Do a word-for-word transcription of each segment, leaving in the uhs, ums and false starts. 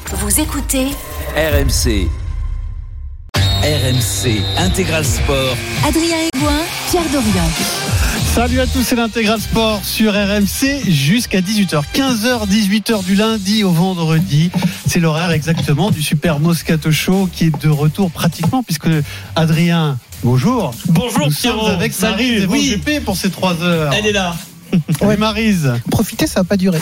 Vous écoutez R M C. R M C Intégral Sport. Adrien Aigouin, Pierre Dorian. Salut à tous, c'est l'Intégral Sport sur R M C jusqu'à dix-huit heures. quinze heures, dix-huit heures du lundi au vendredi. C'est l'horaire exactement du Super Moscato Show qui est de retour pratiquement puisque Adrien, bonjour. Bonjour Nous Pierrot. sommes avec Maryse et oui. G P pour ces trois heures. Elle est là. Oui, Maryse. Profitez, ça va pas durer.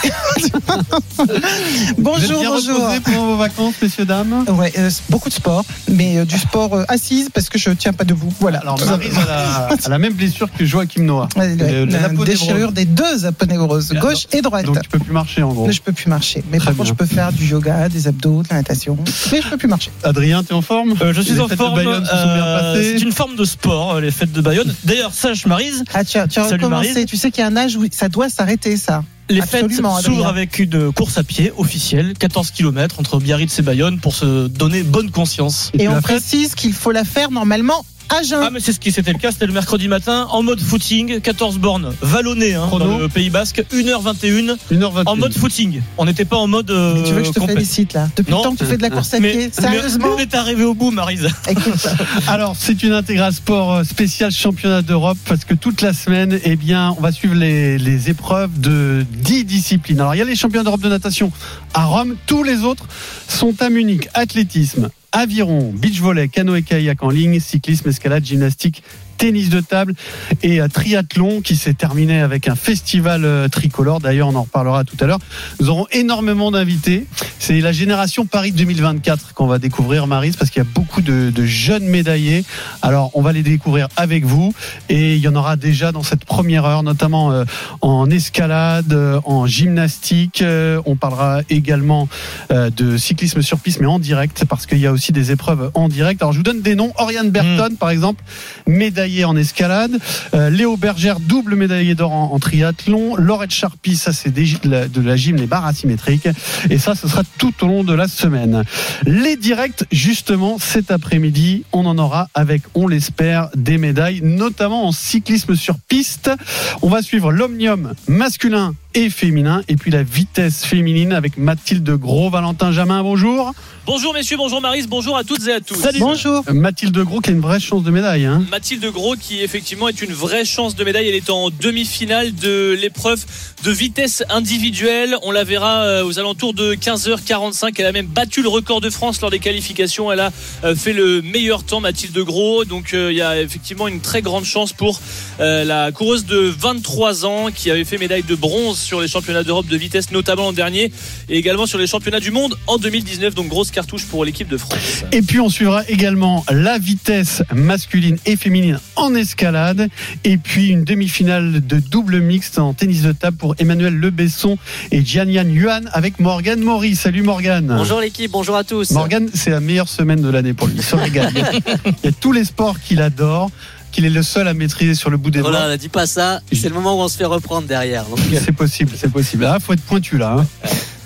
Bonjour, Vous êtes bien bonjour. reposés pendant vos vacances, messieurs, dames? Ouais, euh, beaucoup de sport, mais euh, du sport euh, assise parce que je tiens pas debout. Voilà. Alors, Maryse a la, a la même blessure que Joachim Noah. Ouais, Le- la, la peau déchirure des deux aponévroses, gauche et droite. Donc, tu peux plus marcher en gros. Là, je peux plus marcher. Mais Très par contre, bien. je peux faire du yoga, des abdos, de la natation. Mais je peux plus marcher. Adrien, t'es en forme? Euh, je suis Les en fêtes forme. de Bayonne se sont bien euh, passées. c'est une forme de sport, euh, les fêtes de Bayonne. D'ailleurs, sache Maryse, Ah, tu as, tu as Salut, recommencé. Maryse. Tu sais qu'il y a un âge où ça doit s'arrêter, ça. les Absolument, fêtes s'ouvrent Adrien. avec une course à pied officielle, quatorze kilomètres entre Biarritz et Bayonne pour se donner bonne conscience. Et Et tu on l'as fait précise qu'il faut la faire normalement à jeun. Ah mais c'est ce qui c'était le cas, c'était le mercredi matin en mode footing, quatorze bornes vallonnées hein, Chrono. dans le Pays Basque, une heure vingt et une une heure vingt et une. en mode footing. On n'était pas en mode euh, Mais tu veux que je te compète. félicite, là? Depuis Non. le temps que tu fais de la course à Mais, pied. mais- Sérieusement? mais on est arrivé au bout Maryse. Écoute, Alors, c'est une intégrale sport spéciale championnat d'Europe parce que toute la semaine, eh bien, on va suivre les, les épreuves de dix disciplines. Alors, il y a les championnats d'Europe de natation à Rome. Tous les autres sont à Munich. Athlétisme, aviron, beach volley, canoë-kayak en ligne, cyclisme, escalade, gymnastique, tennis de table et euh, triathlon qui s'est terminé avec un festival euh, tricolore. D'ailleurs, on en reparlera tout à l'heure. Nous aurons énormément d'invités. C'est la génération Paris deux mille vingt-quatre qu'on va découvrir, Maryse, parce qu'il y a beaucoup de, de jeunes médaillés. Alors, on va les découvrir avec vous et il y en aura déjà dans cette première heure, notamment euh, en escalade, euh, en gymnastique. Euh, on parlera également euh, de cyclisme sur piste, mais en direct, parce qu'il y a aussi des épreuves en direct. Alors, je vous donne des noms. Oriane Berton, mmh. par exemple, médaillée en escalade. Euh, Léo Bergère, double médaillé d'or en, en triathlon. Laurette Charpy, ça c'est des, de, la, de la gym, les barres asymétriques. Et ça, ce sera tout au long de la semaine. Les directs, justement, cet après-midi, on en aura avec, on l'espère, des médailles, notamment en cyclisme sur piste. On va suivre l'omnium masculin et féminin, et puis la vitesse féminine avec Mathilde Gros, Valentin Jamin, bonjour. Bonjour messieurs, bonjour Maryse, bonjour à toutes et à tous. Salut. bonjour. Euh, Mathilde Gros qui a une vraie chance de médaille. Hein. Mathilde Gros qui effectivement est une vraie chance de médaille. Elle est en demi-finale de l'épreuve de vitesse individuelle. On la verra aux alentours de quinze heures quarante-cinq. Elle a même battu le record de France lors des qualifications. Elle a fait le meilleur temps, Mathilde Gros. Donc il y a effectivement une très grande chance pour la coureuse de vingt-trois ans qui avait fait médaille de bronze sur les championnats d'Europe de vitesse, notamment l'an dernier, et également sur les championnats du monde en deux mille dix-neuf. Donc grosse cartouche pour l'équipe de France. Et puis on suivra également la vitesse masculine et féminine en escalade, et puis une demi-finale de double mixte en tennis de table pour Emmanuel Lebesson et Jianyan Yuan avec Morgane Maury. Salut Morgane. Bonjour l'équipe, bonjour à tous. Morgane, c'est la meilleure semaine de l'année pour lui. Il se régale. Il y a tous les sports qu'il adore, qu'il est le seul à maîtriser sur le bout des doigts. Voilà, ne dis pas ça, c'est le moment où on se fait reprendre derrière. Donc, C'est possible, c'est possible. Ah, faut être pointu là. Hein.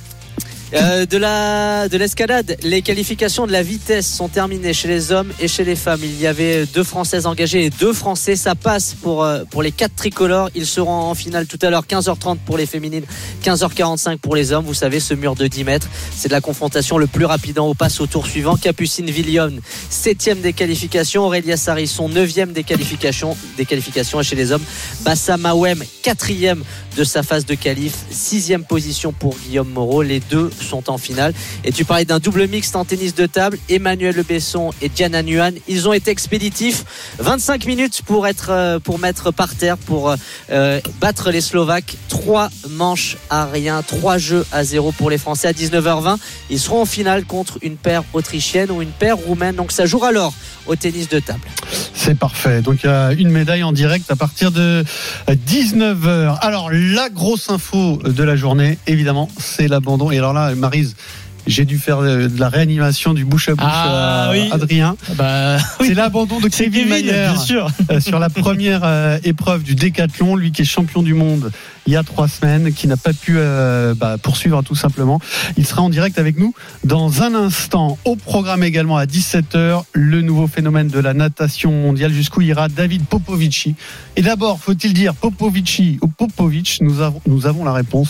euh, de la de l'escalade, les qualifications de la vitesse sont terminées chez les hommes et chez les femmes. Il y avait deux Françaises engagées et deux Français. Ça passe pour euh, pour les quatre tricolores. Ils seront en finale tout à l'heure, quinze heures trente pour les féminines, quinze heures quarante-cinq pour les hommes. Vous savez, ce mur de dix mètres, c'est de la confrontation le plus rapide. On passe au tour suivant. Capucine Villion, septième des qualifications. Aurélia Sarisson, neuvième des qualifications. Des qualifications. Et chez les hommes, Bassam Awem, quatrième de sa phase de qualif, sixième position pour Guillaume Moreau. Les deux sont en finale. Et tu parlais d'un double mixte en tennis de table. Emmanuel Lebesson et Jianyan Yuan, ils ont été expéditifs. vingt-cinq minutes pour être pour mettre par terre, pour euh, battre les Slovaques. Trois manches à rien, trois jeux à zéro pour les Français. À dix-neuf heures vingt, ils seront en finale contre une paire autrichienne ou une paire roumaine. Donc ça jouera alors au tennis de table. C'est parfait. Donc il y a une médaille en direct à partir de dix-neuf heures. Alors la grosse info de la journée, évidemment, c'est l'abandon. Et alors là, Maryse, j'ai dû faire de la réanimation du bouche à bouche Ah, à oui. Adrien. Bah, oui. C'est l'abandon de C'est Kevin Kevin, Mayer bien sûr. euh, sur la première euh, épreuve du décathlon, lui qui est champion du monde il y a trois semaines, qui n'a pas pu euh, bah, poursuivre tout simplement. Il sera en direct avec nous dans un instant. Au programme également à dix-sept heures, le nouveau phénomène de la natation mondiale. Jusqu'où ira David Popovici? Et d'abord, faut-il dire Popovici ou Popovic? Nous avons, nous avons la réponse.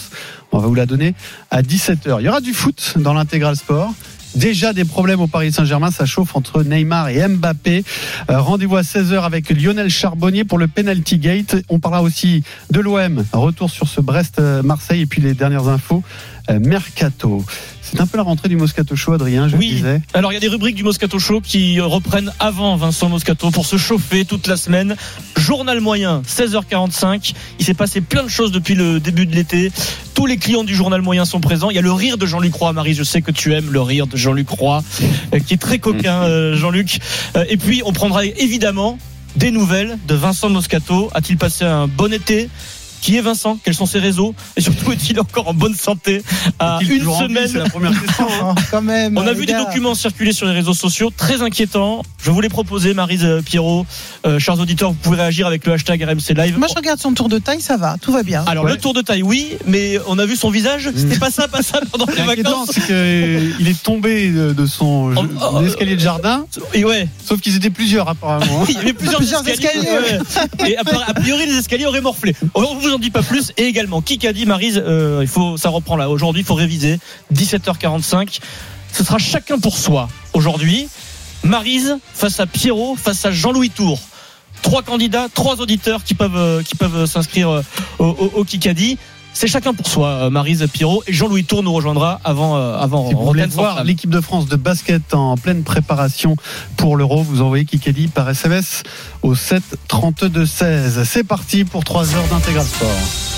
On va vous la donner à dix-sept heures. Il y aura du foot dans l'intégral sport. Déjà des problèmes au Paris Saint-Germain, ça chauffe entre Neymar et Mbappé. Euh, rendez-vous à seize heures avec Lionel Charbonnier pour le penalty gate. On parlera aussi de l'O M, retour sur ce Brest-Marseille et puis les dernières infos euh, Mercato. C'est un peu la rentrée du Moscato Show, Adrien, je oui. disais. Alors il y a des rubriques du Moscato Show qui reprennent avant Vincent Moscato pour se chauffer toute la semaine. Journal moyen, seize heures quarante-cinq. Il s'est passé plein de choses depuis le début de l'été. Tous les clients du journal moyen sont présents. Il y a le rire de Jean-Luc Roy. Marie, je sais que tu aimes le rire de Jean-Luc Roy, euh, qui est très coquin, euh, Jean-Luc. Euh, et puis on prendra évidemment des nouvelles de Vincent Moscato. A-t-il passé un bon été ? Qui est Vincent ? Quels sont ses réseaux ? Et surtout, est-il encore en bonne santé à une semaine ? C'est la première question. Oh, quand même, On a vu des gars. documents circuler sur les réseaux sociaux très inquiétants. Je vous les proposer, Maryse Pierrot. Euh, chers auditeurs, vous pouvez réagir avec le hashtag R M C Live. Moi, je regarde son tour de taille, ça va, tout va bien. Alors Ouais. le tour de taille, oui, mais on a vu son visage. C'était pas ça, pas ça pendant les Inquiétant, vacances. c'est qu'il est tombé de de son Oh, oh, escalier de jardin, Et ouais, sauf qu'ils étaient plusieurs apparemment. il y avait plusieurs, Plusieurs escaliers. escaliers. ouais. Et a, a priori, les escaliers auraient morflé. On vous en dit pas plus. Et également, qui qu'a dit, Maryse, euh, il faut, ça reprend là. Aujourd'hui, il faut réviser. dix-sept heures quarante-cinq. Ce sera chacun pour soi. Aujourd'hui, Maryse face à Pierrot, face à Jean-Louis Tour. Trois candidats, trois auditeurs qui peuvent, euh, qui peuvent s'inscrire euh, au, au, au Kikadi. C'est chacun pour soi, euh, Maryse Pierrot, et Jean-Louis Tour nous rejoindra avant, euh, avant Si vous voulez Rotten voir Centrale. l'équipe de France de basket en pleine préparation pour l'Euro, vous envoyez Kikadi par S M S au sept trente-deux seize. C'est parti pour trois heures d'intégral sport.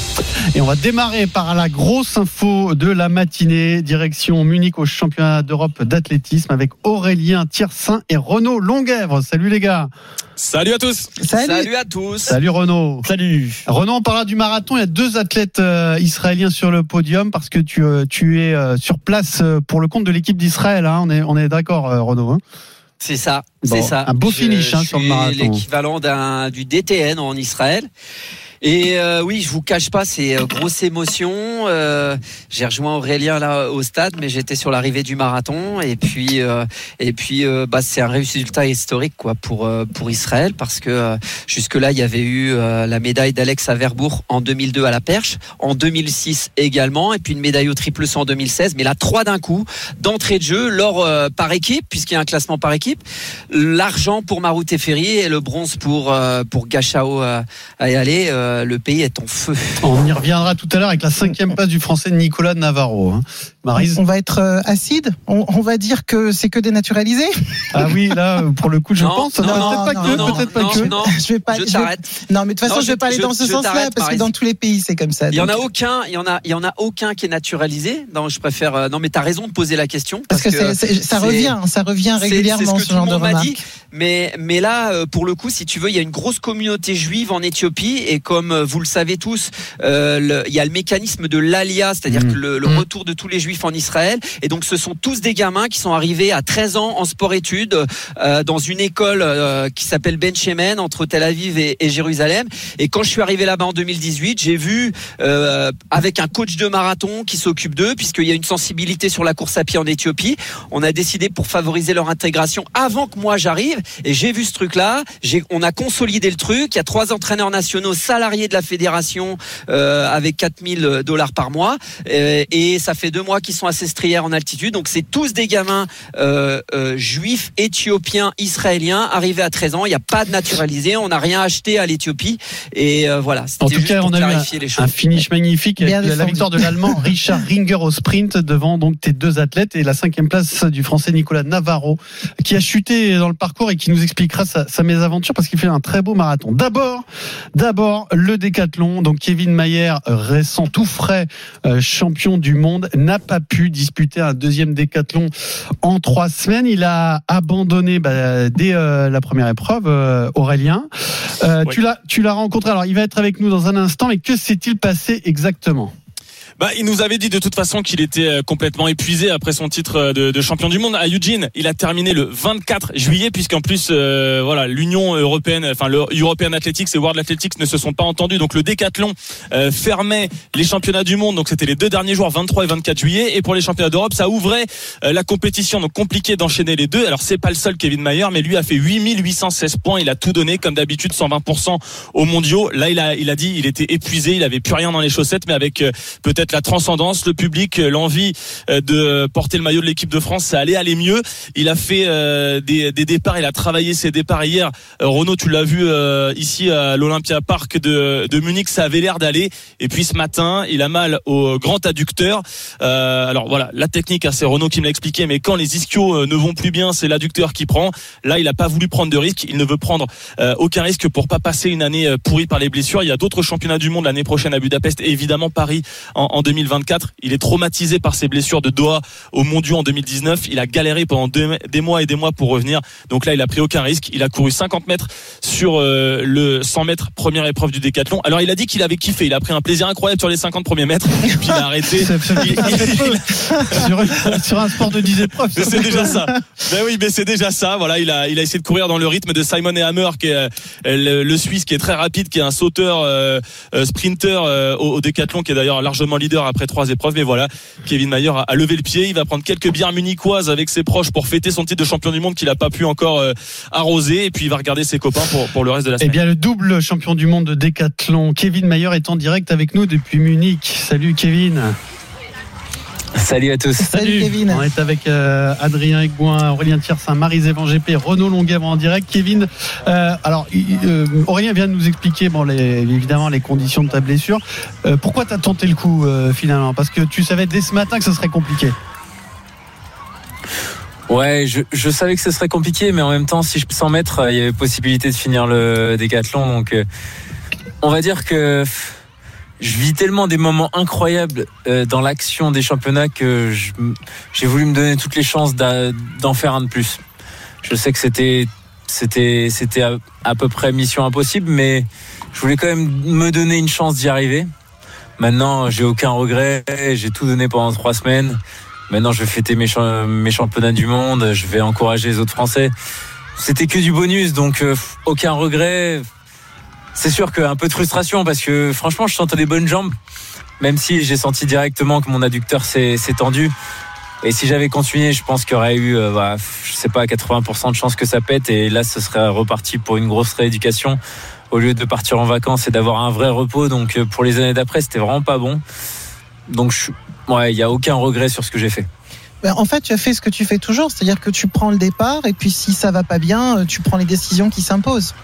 Et on va démarrer par la grosse info de la matinée, direction Munich au championnat d'Europe d'athlétisme avec Aurélien Tiersin et Renaud Longuèvre. Salut les gars. Salut à tous. Salut. Salut à tous. Salut Renaud. Salut. Renaud, on parlera du marathon. Il y a deux athlètes euh, israéliens sur le podium parce que tu, euh, tu es euh, sur place euh, pour le compte de l'équipe d'Israël. Hein. On est, on est d'accord, euh, Renaud. Hein. C'est ça, Bon, c'est ça. un beau Je- finish, hein, je sur le suis marathon. l'équivalent d'un du D T N en Israël. Et euh, oui, je vous cache pas, c'est euh, grosse émotion. Euh, j'ai rejoint Aurélien là au stade, mais j'étais sur l'arrivée du marathon. Et puis, euh, et puis, euh, bah c'est un résultat historique quoi pour euh, pour Israël parce que euh, jusque là il y avait eu euh, la médaille d'Alex Averbourg en deux mille deux à la perche, en deux mille six également, et puis une médaille au triple saut en deux mille seize. Mais là trois d'un coup, d'entrée de jeu, l'or euh, par équipe puisqu'il y a un classement par équipe, l'argent pour Marout Teferi et le bronze pour euh, pour Gachao euh, Ayale. Euh, le pays est en feu. On y reviendra tout à l'heure avec la cinquième place du français Nicolas Navarro. Hein. Maryse. On va être euh, acide. On, on va dire que c'est que dénaturalisé. Ah oui, là, pour le coup, je Non, pense. non, Non, non, peut-être pas non, que, non, peut-être pas non, que. non. Je vais pas. Je je vais- t'arrête. Non, mais de toute façon, Non, je vais je- pas aller je- dans ce je sens-là t'arrête, parce que Maryse. dans tous les pays, c'est comme ça. Il y en a Donc, aucun, il y en a, il y en a aucun qui est naturalisé. Non, je préfère. euh, non, mais t'as raison de poser la question parce que, c'est- c'est- ça c'est- revient, ça revient c'est- régulièrement c'est ce que ce genre tout de le monde m'a dit. remarques. Mais, mais là, euh, pour le coup, si tu veux, il y a une grosse communauté juive en Éthiopie et comme euh, vous le savez tous, euh, le- il y a le mécanisme de l'Alia, c'est-à-dire Mmh. que le, le Mmh. retour de tous les juifs en Israël. Et donc, ce sont tous des gamins qui sont arrivés à treize ans en sport-études euh, dans une école euh, qui s'appelle Ben Shemen entre Tel Aviv et, et Jérusalem. Et quand je suis arrivé là-bas en deux mille dix-huit, j'ai vu euh, avec un coach de marathon qui s'occupe d'eux, puisqu'il y a une sensibilité sur la course à pied en Éthiopie. On a décidé pour favoriser leur intégration avant que moi j'arrive. Et j'ai vu ce truc-là. J'ai, on a consolidé le truc. Il y a trois entraîneurs nationaux salariés de la fédération euh, avec quatre mille dollars par mois. Euh, et ça fait deux mois qu'ils sont à Sestrières en altitude. Donc c'est tous des gamins euh, euh, juifs, éthiopiens, israéliens arrivés à treize ans. Il n'y a pas de naturalisé. On n'a rien acheté à l'Éthiopie. Et euh, voilà. C'était En tout juste cas, pour on a eu clarifier les choses. un finish magnifique avec Bien la défendu. victoire de l'Allemand Richard Ringer au sprint devant donc tes deux athlètes et la cinquième place du français Nicolas Navarro qui a chuté dans le parcours et qui nous expliquera sa, sa mésaventure parce qu'il fait un très beau marathon. D'abord, d'abord le décathlon. Donc Kevin Mayer, récent tout frais euh, champion du monde, n'a pas pu disputer un deuxième décathlon en trois semaines. Il a abandonné bah, dès euh, la première épreuve. euh, Aurélien, euh, Oui. tu l'as, tu l'as rencontré. Alors il va être avec nous dans un instant. Mais que s'est-il passé exactement? Bah, il nous avait dit de toute façon qu'il était euh, complètement épuisé après son titre euh, de, de champion du monde à Eugene. Il a terminé le vingt-quatre juillet puisqu'en plus, euh, voilà, l'Union européenne, enfin le European Athletics et World Athletics ne se sont pas entendus. Donc le décathlon euh, fermait les championnats du monde. Donc c'était les deux derniers jours, vingt-trois et vingt-quatre juillet. Et pour les championnats d'Europe, ça ouvrait euh, la compétition. Donc compliqué d'enchaîner les deux. Alors c'est pas le seul Kevin Mayer, mais lui a fait huit mille huit cent seize points. Il a tout donné comme d'habitude, cent vingt pour cent aux mondiaux. Là, il a, il a dit, il était épuisé, il avait plus rien dans les chaussettes, mais avec euh, peut-être peut-être la transcendance, le public, l'envie de porter le maillot de l'équipe de France, ça allait aller mieux. Il a fait euh, des, des départs, il a travaillé ses départs hier. Euh, Renaud, tu l'as vu euh, ici à l'Olympia Park de, de Munich, ça avait l'air d'aller. Et puis ce matin, il a mal au grand adducteur. Euh, alors voilà, la technique, hein, c'est Renaud qui me l'a expliqué, mais quand les ischios ne vont plus bien, c'est l'adducteur qui prend. Là, il n'a pas voulu prendre de risque. Il ne veut prendre euh, aucun risque pour pas passer une année pourrie par les blessures. Il y a d'autres championnats du monde l'année prochaine à Budapest et évidemment Paris en, en deux mille vingt-quatre. Il est traumatisé par ses blessures de Doha aux mondiaux en deux mille dix-neuf. Il a galéré pendant deux, des mois et des mois pour revenir. Donc là, il a pris aucun risque. Il a couru cinquante mètres sur euh, le cent mètres, première épreuve du décathlon. Alors il a dit qu'il avait kiffé. Il a pris un plaisir incroyable sur les cinquante premiers mètres. Puis il a arrêté. C'est, c'est, il, il, il, sur, sur un sport de dix épreuves. C'est déjà ça. Ben oui, mais c'est déjà ça. Voilà, il a, il a essayé de courir dans le rythme de Simon Hammer, qui est le, le Suisse, qui est très rapide, qui est un sauteur, euh, sprinter euh, au, au décathlon, qui est d'ailleurs largement leader après trois épreuves. Mais voilà, Kevin Mayer a, a levé le pied. Il va prendre quelques bières munichoises avec ses proches pour fêter son titre de champion du monde qu'il n'a pas pu encore euh, arroser. Et puis il va regarder ses copains pour, pour le reste de la semaine. Eh bien, le double champion du monde de décathlon, Kevin Mayer, est en direct avec nous depuis Munich. Salut Kevin. Salut à tous. Salut, Salut Kevin. On est avec euh, Adrien Aigouin, Aurélien Thiersin, Marie-Zévan G P, Renaud Longuèvre en direct. Kevin, euh, alors euh, Aurélien vient de nous expliquer, bon, les, évidemment les conditions de ta blessure. Euh, pourquoi t'as tenté le coup euh, finalement ? Parce que tu savais dès ce matin que ce serait compliqué. Ouais, je, je savais que ce serait compliqué, mais en même temps, si je peux cent mètres, il y avait possibilité de finir le décathlon. Donc, euh, on va dire que je vis tellement des moments incroyables euh, dans l'action des championnats que je, j'ai voulu me donner toutes les chances d'en faire un de plus. Je sais que c'était, c'était, c'était à, à peu près mission impossible, mais je voulais quand même me donner une chance d'y arriver. Maintenant, j'ai aucun regret. J'ai tout donné pendant trois semaines. Maintenant, je vais fêter mes, cha- mes championnats du monde. Je vais encourager les autres Français. C'était que du bonus, donc euh, aucun regret. C'est sûr qu'un peu de frustration parce que franchement, je sentais des bonnes jambes. Même si j'ai senti directement que mon adducteur s'est, s'est tendu. Et si j'avais continué, je pense qu'il y aurait eu, euh, bah, je sais pas, quatre-vingts pour cent de chances que ça pète. Et là, ce serait reparti pour une grosse rééducation au lieu de partir en vacances et d'avoir un vrai repos. Donc euh, pour les années d'après, c'était vraiment pas bon. Donc je ouais, il y a aucun regret sur ce que j'ai fait. En fait, tu as fait ce que tu fais toujours, c'est-à-dire que tu prends le départ et puis si ça va pas bien, tu prends les décisions qui s'imposent.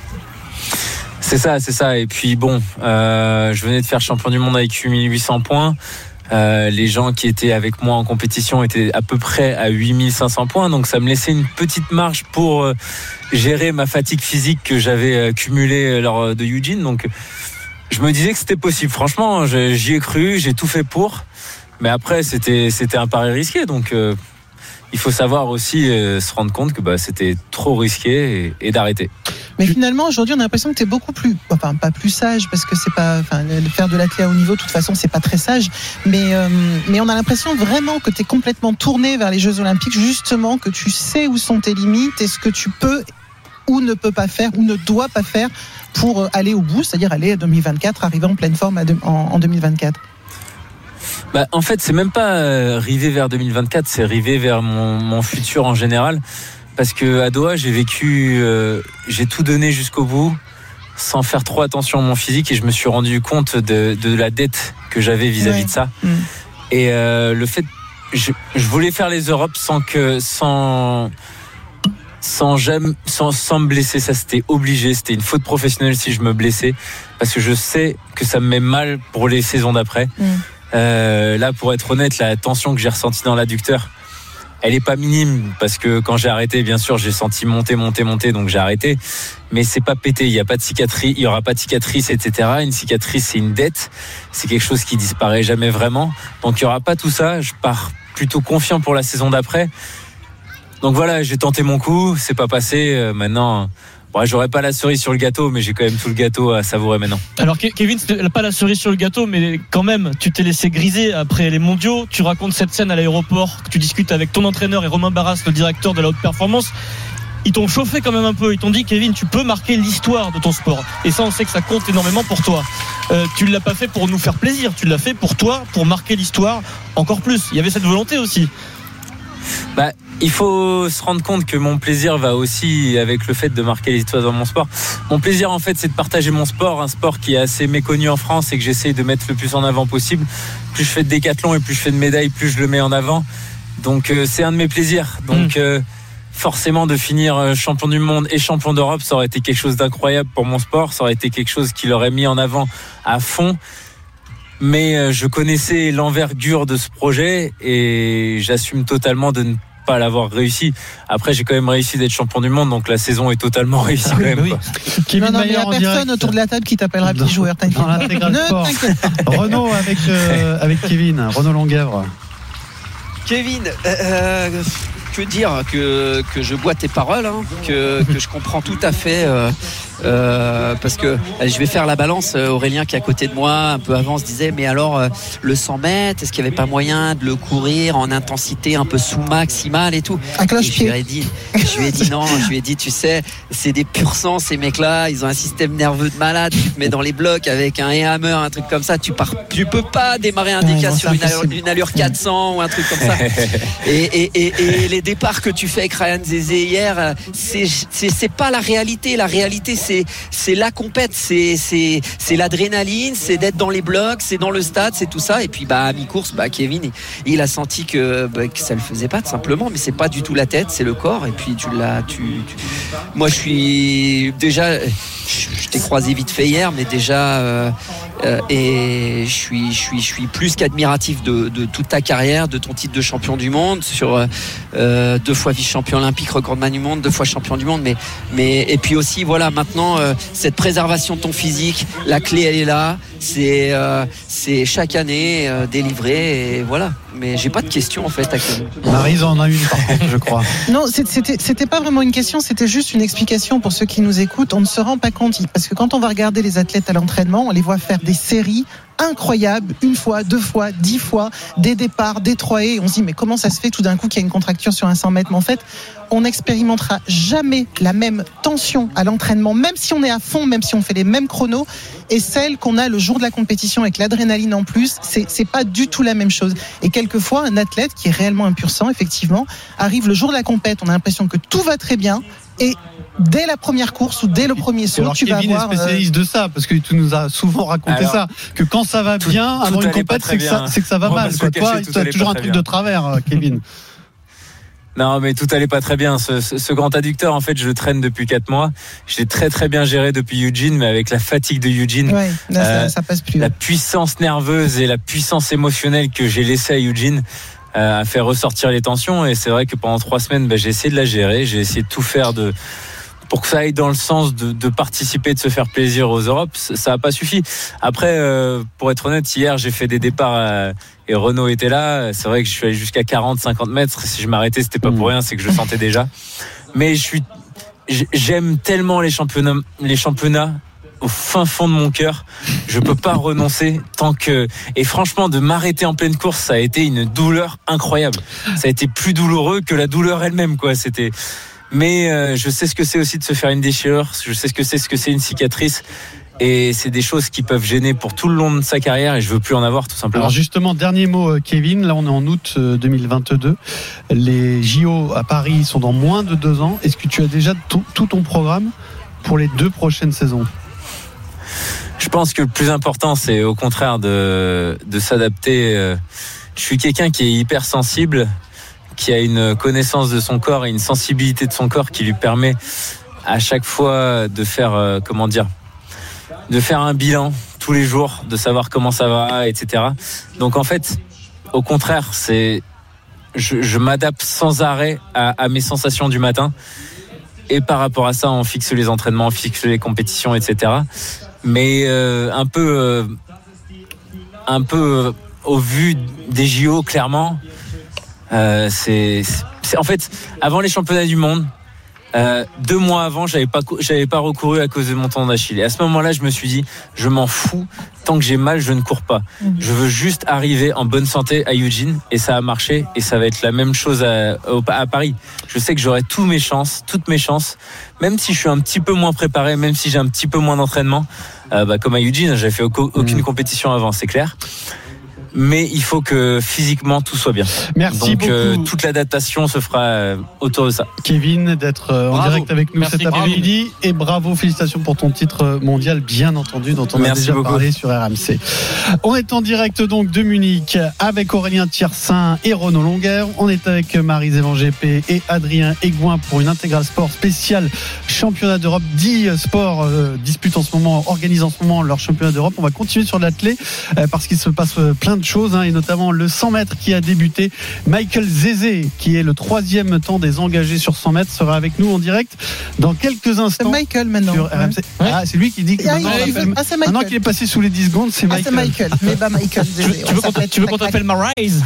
C'est ça, c'est ça. Et puis bon, euh, je venais de faire champion du monde avec huit mille huit cents points. Euh, les gens qui étaient avec moi en compétition étaient à peu près à huit mille cinq cents points, donc ça me laissait une petite marge pour euh, gérer ma fatigue physique que j'avais euh, cumulée lors de Eugene. Donc je me disais que c'était possible. Franchement, j'y ai cru, j'ai tout fait pour. Mais après, c'était c'était un pari risqué, donc euh, il faut savoir aussi euh, se rendre compte que bah, c'était trop risqué et, et d'arrêter. Mais finalement, aujourd'hui, on a l'impression que tu es beaucoup plus, enfin, pas plus sage, parce que c'est pas, enfin, faire de l'athlète à haut niveau, de toute façon, c'est pas très sage. Mais, euh, mais on a l'impression vraiment que tu es complètement tourné vers les Jeux Olympiques, justement, que tu sais où sont tes limites et ce que tu peux ou ne peut pas faire ou ne doit pas faire pour aller au bout, c'est-à-dire aller à deux mille vingt-quatre, arriver en pleine forme à de, en, en deux mille vingt-quatre. Bah, en fait, c'est même pas euh, arriver vers deux mille vingt-quatre, c'est arriver vers mon, mon futur en général. Parce que à Doha, j'ai vécu, euh, j'ai tout donné jusqu'au bout, sans faire trop attention à mon physique, et je me suis rendu compte de, de la dette que j'avais vis-à-vis ouais. de ça. Mmh. Et euh, le fait, je, je voulais faire les Europes sans que, sans, sans jamais, sans, sans me blesser. Ça, c'était obligé. C'était une faute professionnelle si je me blessais, parce que je sais que ça me met mal pour les saisons d'après. Mmh. Euh, là, pour être honnête, la tension que j'ai ressentie dans l'adducteur, elle est pas minime, parce que quand j'ai arrêté, bien sûr, j'ai senti monter, monter, monter, donc j'ai arrêté. Mais c'est pas pété, il y a pas de cicatrice, il y aura pas de cicatrice, et cetera. Une cicatrice, c'est une dette, c'est quelque chose qui disparaît jamais vraiment. Donc il y aura pas tout ça. Je pars plutôt confiant pour la saison d'après. Donc voilà, j'ai tenté mon coup, c'est pas passé. Euh, maintenant. Ouais, j'aurais pas la cerise sur le gâteau, mais j'ai quand même tout le gâteau à savourer maintenant. Alors Kevin, c'est pas la cerise sur le gâteau, mais quand même, tu t'es laissé griser après les mondiaux. Tu racontes cette scène à l'aéroport, que tu discutes avec ton entraîneur et Romain Barras, le directeur de la haute performance. Ils t'ont chauffé quand même un peu. Ils t'ont dit, Kevin, tu peux marquer l'histoire de ton sport. Et ça, on sait que ça compte énormément pour toi. Euh, tu l'as pas fait pour nous faire plaisir. Tu l'as fait pour toi, pour marquer l'histoire encore plus. Il y avait cette volonté aussi. Bah, il faut se rendre compte que mon plaisir va aussi avec le fait de marquer les étoiles dans mon sport. Mon plaisir, en fait, c'est de partager mon sport, un sport qui est assez méconnu en France et que j'essaye de mettre le plus en avant possible. Plus je fais de décathlon et plus je fais de médailles, plus je le mets en avant. Donc, euh, c'est un de mes plaisirs. Donc, mmh. euh, forcément, de finir champion du monde et champion d'Europe, ça aurait été quelque chose d'incroyable pour mon sport. Ça aurait été quelque chose qui l'aurait mis en avant à fond. Mais euh, je connaissais l'envergure de ce projet et j'assume totalement de ne pas l'avoir réussi. Après, j'ai quand même réussi d'être champion du monde, donc la saison est totalement réussie quand même. Oui. Non, non, mais il n'y a personne autour de la table qui t'appellera petit joueur. T'inquiète. Dans l'intégral sport. Renaud avec, euh, avec Kevin, Renaud Longuèvre. Kevin, euh, que dire que, que je bois tes paroles, hein, que, que je comprends tout à fait. Euh, Euh, parce que allez, je vais faire la balance. Aurélien qui est à côté de moi un peu avant se disait mais alors euh, le cent mètres, est-ce qu'il n'y avait pas moyen de le courir en intensité un peu sous maximale et tout. À cloche-pied. Je lui ai dit, je lui ai dit non, je lui ai dit tu sais c'est des pur sang ces mecs là, ils ont un système nerveux de malade, tu te mets dans les blocs avec un hammer, un truc comme ça, tu pars, tu peux pas démarrer un déca sur une allure, une allure quatre cents ou un truc comme ça. et, et, et, et les départs que tu fais avec Ryan Zézé hier, c'est, c'est, c'est pas la réalité, la réalité c'est C'est, c'est la compète, c'est, c'est, c'est l'adrénaline, c'est d'être dans les blocs, c'est dans le stade, c'est tout ça. Et puis bah, à mi-course, bah, Kevin, il, il a senti que, bah, que ça le faisait pas tout simplement, mais c'est pas du tout la tête, c'est le corps. Et puis tu l'as, tu, tu... moi je suis déjà, je, je t'ai croisé vite fait hier, mais déjà, euh, euh, et je suis, je suis, je suis plus qu'admiratif de, de toute ta carrière, de ton titre de champion du monde, sur euh, deux fois vice-champion olympique, recordman du monde, deux fois champion du monde, mais, mais et puis aussi voilà maintenant. Euh, cette préservation de ton physique, la clé elle est là, c'est, euh, c'est chaque année euh, délivré et voilà. Mais j'ai pas de questions en fait. Maryse en a une par contre, je crois. Non, c'était, c'était pas vraiment une question, c'était juste une explication pour ceux qui nous écoutent. On ne se rend pas compte parce que quand on va regarder les athlètes à l'entraînement, on les voit faire des séries incroyables, une fois, deux fois, dix fois, des départs, des trois haies. On se dit mais comment ça se fait tout d'un coup qu'il y a une contracture sur un cent mètres? Mais en fait, on n'expérimentera jamais la même tension à l'entraînement, même si on est à fond, même si on fait les mêmes chronos, et celle qu'on a le jour de la compétition avec l'adrénaline en plus, c'est, c'est pas du tout la même chose. Et quelquefois, un athlète qui est réellement un pur sang, effectivement, arrive le jour de la compète, on a l'impression que tout va très bien, et dès la première course ou dès le premier saut, alors, tu Kevin vas avoir. Kevin est spécialiste euh... de ça parce que tu nous as souvent raconté alors, ça, que quand ça va tout, bien tout avant une compète, c'est que, ça, c'est que ça va on mal. Quoi. Toi, tu as toujours un truc bien. De travers, Kevin. Non, mais tout allait pas très bien. Ce, ce, ce grand adducteur, en fait, je le traîne depuis quatre mois. Je l'ai très très bien géré depuis Eugene, mais avec la fatigue de Eugene, ouais, là, euh, ça, ça passe plus. La puissance nerveuse et la puissance émotionnelle que j'ai laissée à Eugene euh, a fait ressortir les tensions. Et c'est vrai que pendant trois semaines, bah, j'ai essayé de la gérer. J'ai essayé de tout faire de pour que ça aille dans le sens de, de participer, de se faire plaisir aux Europes. Ça n'a pas suffi. Après, euh, pour être honnête, hier, j'ai fait des départs à, et Renaud était là. C'est vrai que je suis allé jusqu'à quarante, cinquante mètres. Si je m'arrêtais, c'était pas pour rien, c'est que je sentais déjà. Mais je suis, j'aime tellement les championnats, les championnats au fin fond de mon cœur. Je peux pas renoncer tant que, et franchement, de m'arrêter en pleine course, ça a été une douleur incroyable. Ça a été plus douloureux que la douleur elle-même, quoi. C'était, mais euh, je sais ce que c'est aussi de se faire une déchirure, je sais ce que c'est ce que c'est une cicatrice, et c'est des choses qui peuvent gêner pour tout le long de sa carrière, et je veux plus en avoir tout simplement. Alors justement, dernier mot Kevin, là on est en août deux mille vingt-deux, les J O à Paris sont dans moins de deux ans. Est-ce que tu as déjà tout, tout ton programme pour les deux prochaines saisons? Je pense que le plus important, c'est au contraire de, de s'adapter. Je suis quelqu'un qui est hypersensible, qui a une connaissance de son corps et une sensibilité de son corps qui lui permet à chaque fois de faire, euh, comment dire, de faire un bilan tous les jours, de savoir comment ça va, et cetera. Donc en fait, au contraire, c'est, je, je m'adapte sans arrêt à, à mes sensations du matin. Et par rapport à ça, on fixe les entraînements, on fixe les compétitions, et cetera. Mais euh, un peu, euh, un peu euh, au vu des J O, clairement. Euh, c'est, c'est en fait avant les championnats du monde, euh, deux mois avant, j'avais pas j'avais pas recouru à cause de mon tendon d'Achille. Et à ce moment-là, je me suis dit, je m'en fous, tant que j'ai mal, je ne cours pas. Mmh. Je veux juste arriver en bonne santé à Eugene, et ça a marché, et ça va être la même chose à, à Paris. Je sais que j'aurai toutes mes chances, toutes mes chances, même si je suis un petit peu moins préparé, même si j'ai un petit peu moins d'entraînement. Euh, bah, comme à Eugene, j'avais fait aucune mmh. compétition avant, c'est clair. mais il faut que physiquement tout soit bien. Merci Donc beaucoup. euh, toute l'adaptation se fera euh, autour de ça. Kevin, d'être euh, en Bravo. direct avec nous Merci, cet après-midi. Et bravo, félicitations pour ton titre mondial, bien entendu, dont on Merci a déjà beaucoup. parlé sur R M C. On est en direct donc de Munich avec Aurélien Tiersin et Renaud Longuer. On est avec Marie-Zévan G P et Adrien Aigouin pour une intégrale sport spéciale championnat d'Europe. dix sports euh, disputent en ce moment, organisent en ce moment leur championnat d'Europe. On va continuer sur l'athlé euh, parce qu'il se passe euh, plein de choses, hein, et notamment le cent mètres qui a débuté. Michael Zézé, qui est le troisième temps des engagés sur cent mètres, sera avec nous en direct dans quelques instants. C'est Michael maintenant. Sur R M C. Ouais. Ah, c'est lui qui dit que Ah, maintenant, il- on l'appelle- ah, c'est maintenant Michael. qu'il est passé sous les dix secondes, c'est Ah, Michael. c'est Michael, mais pas Michael. Tu veux, tu veux qu'on t'a- tu veux qu'on t'appelle Maryse?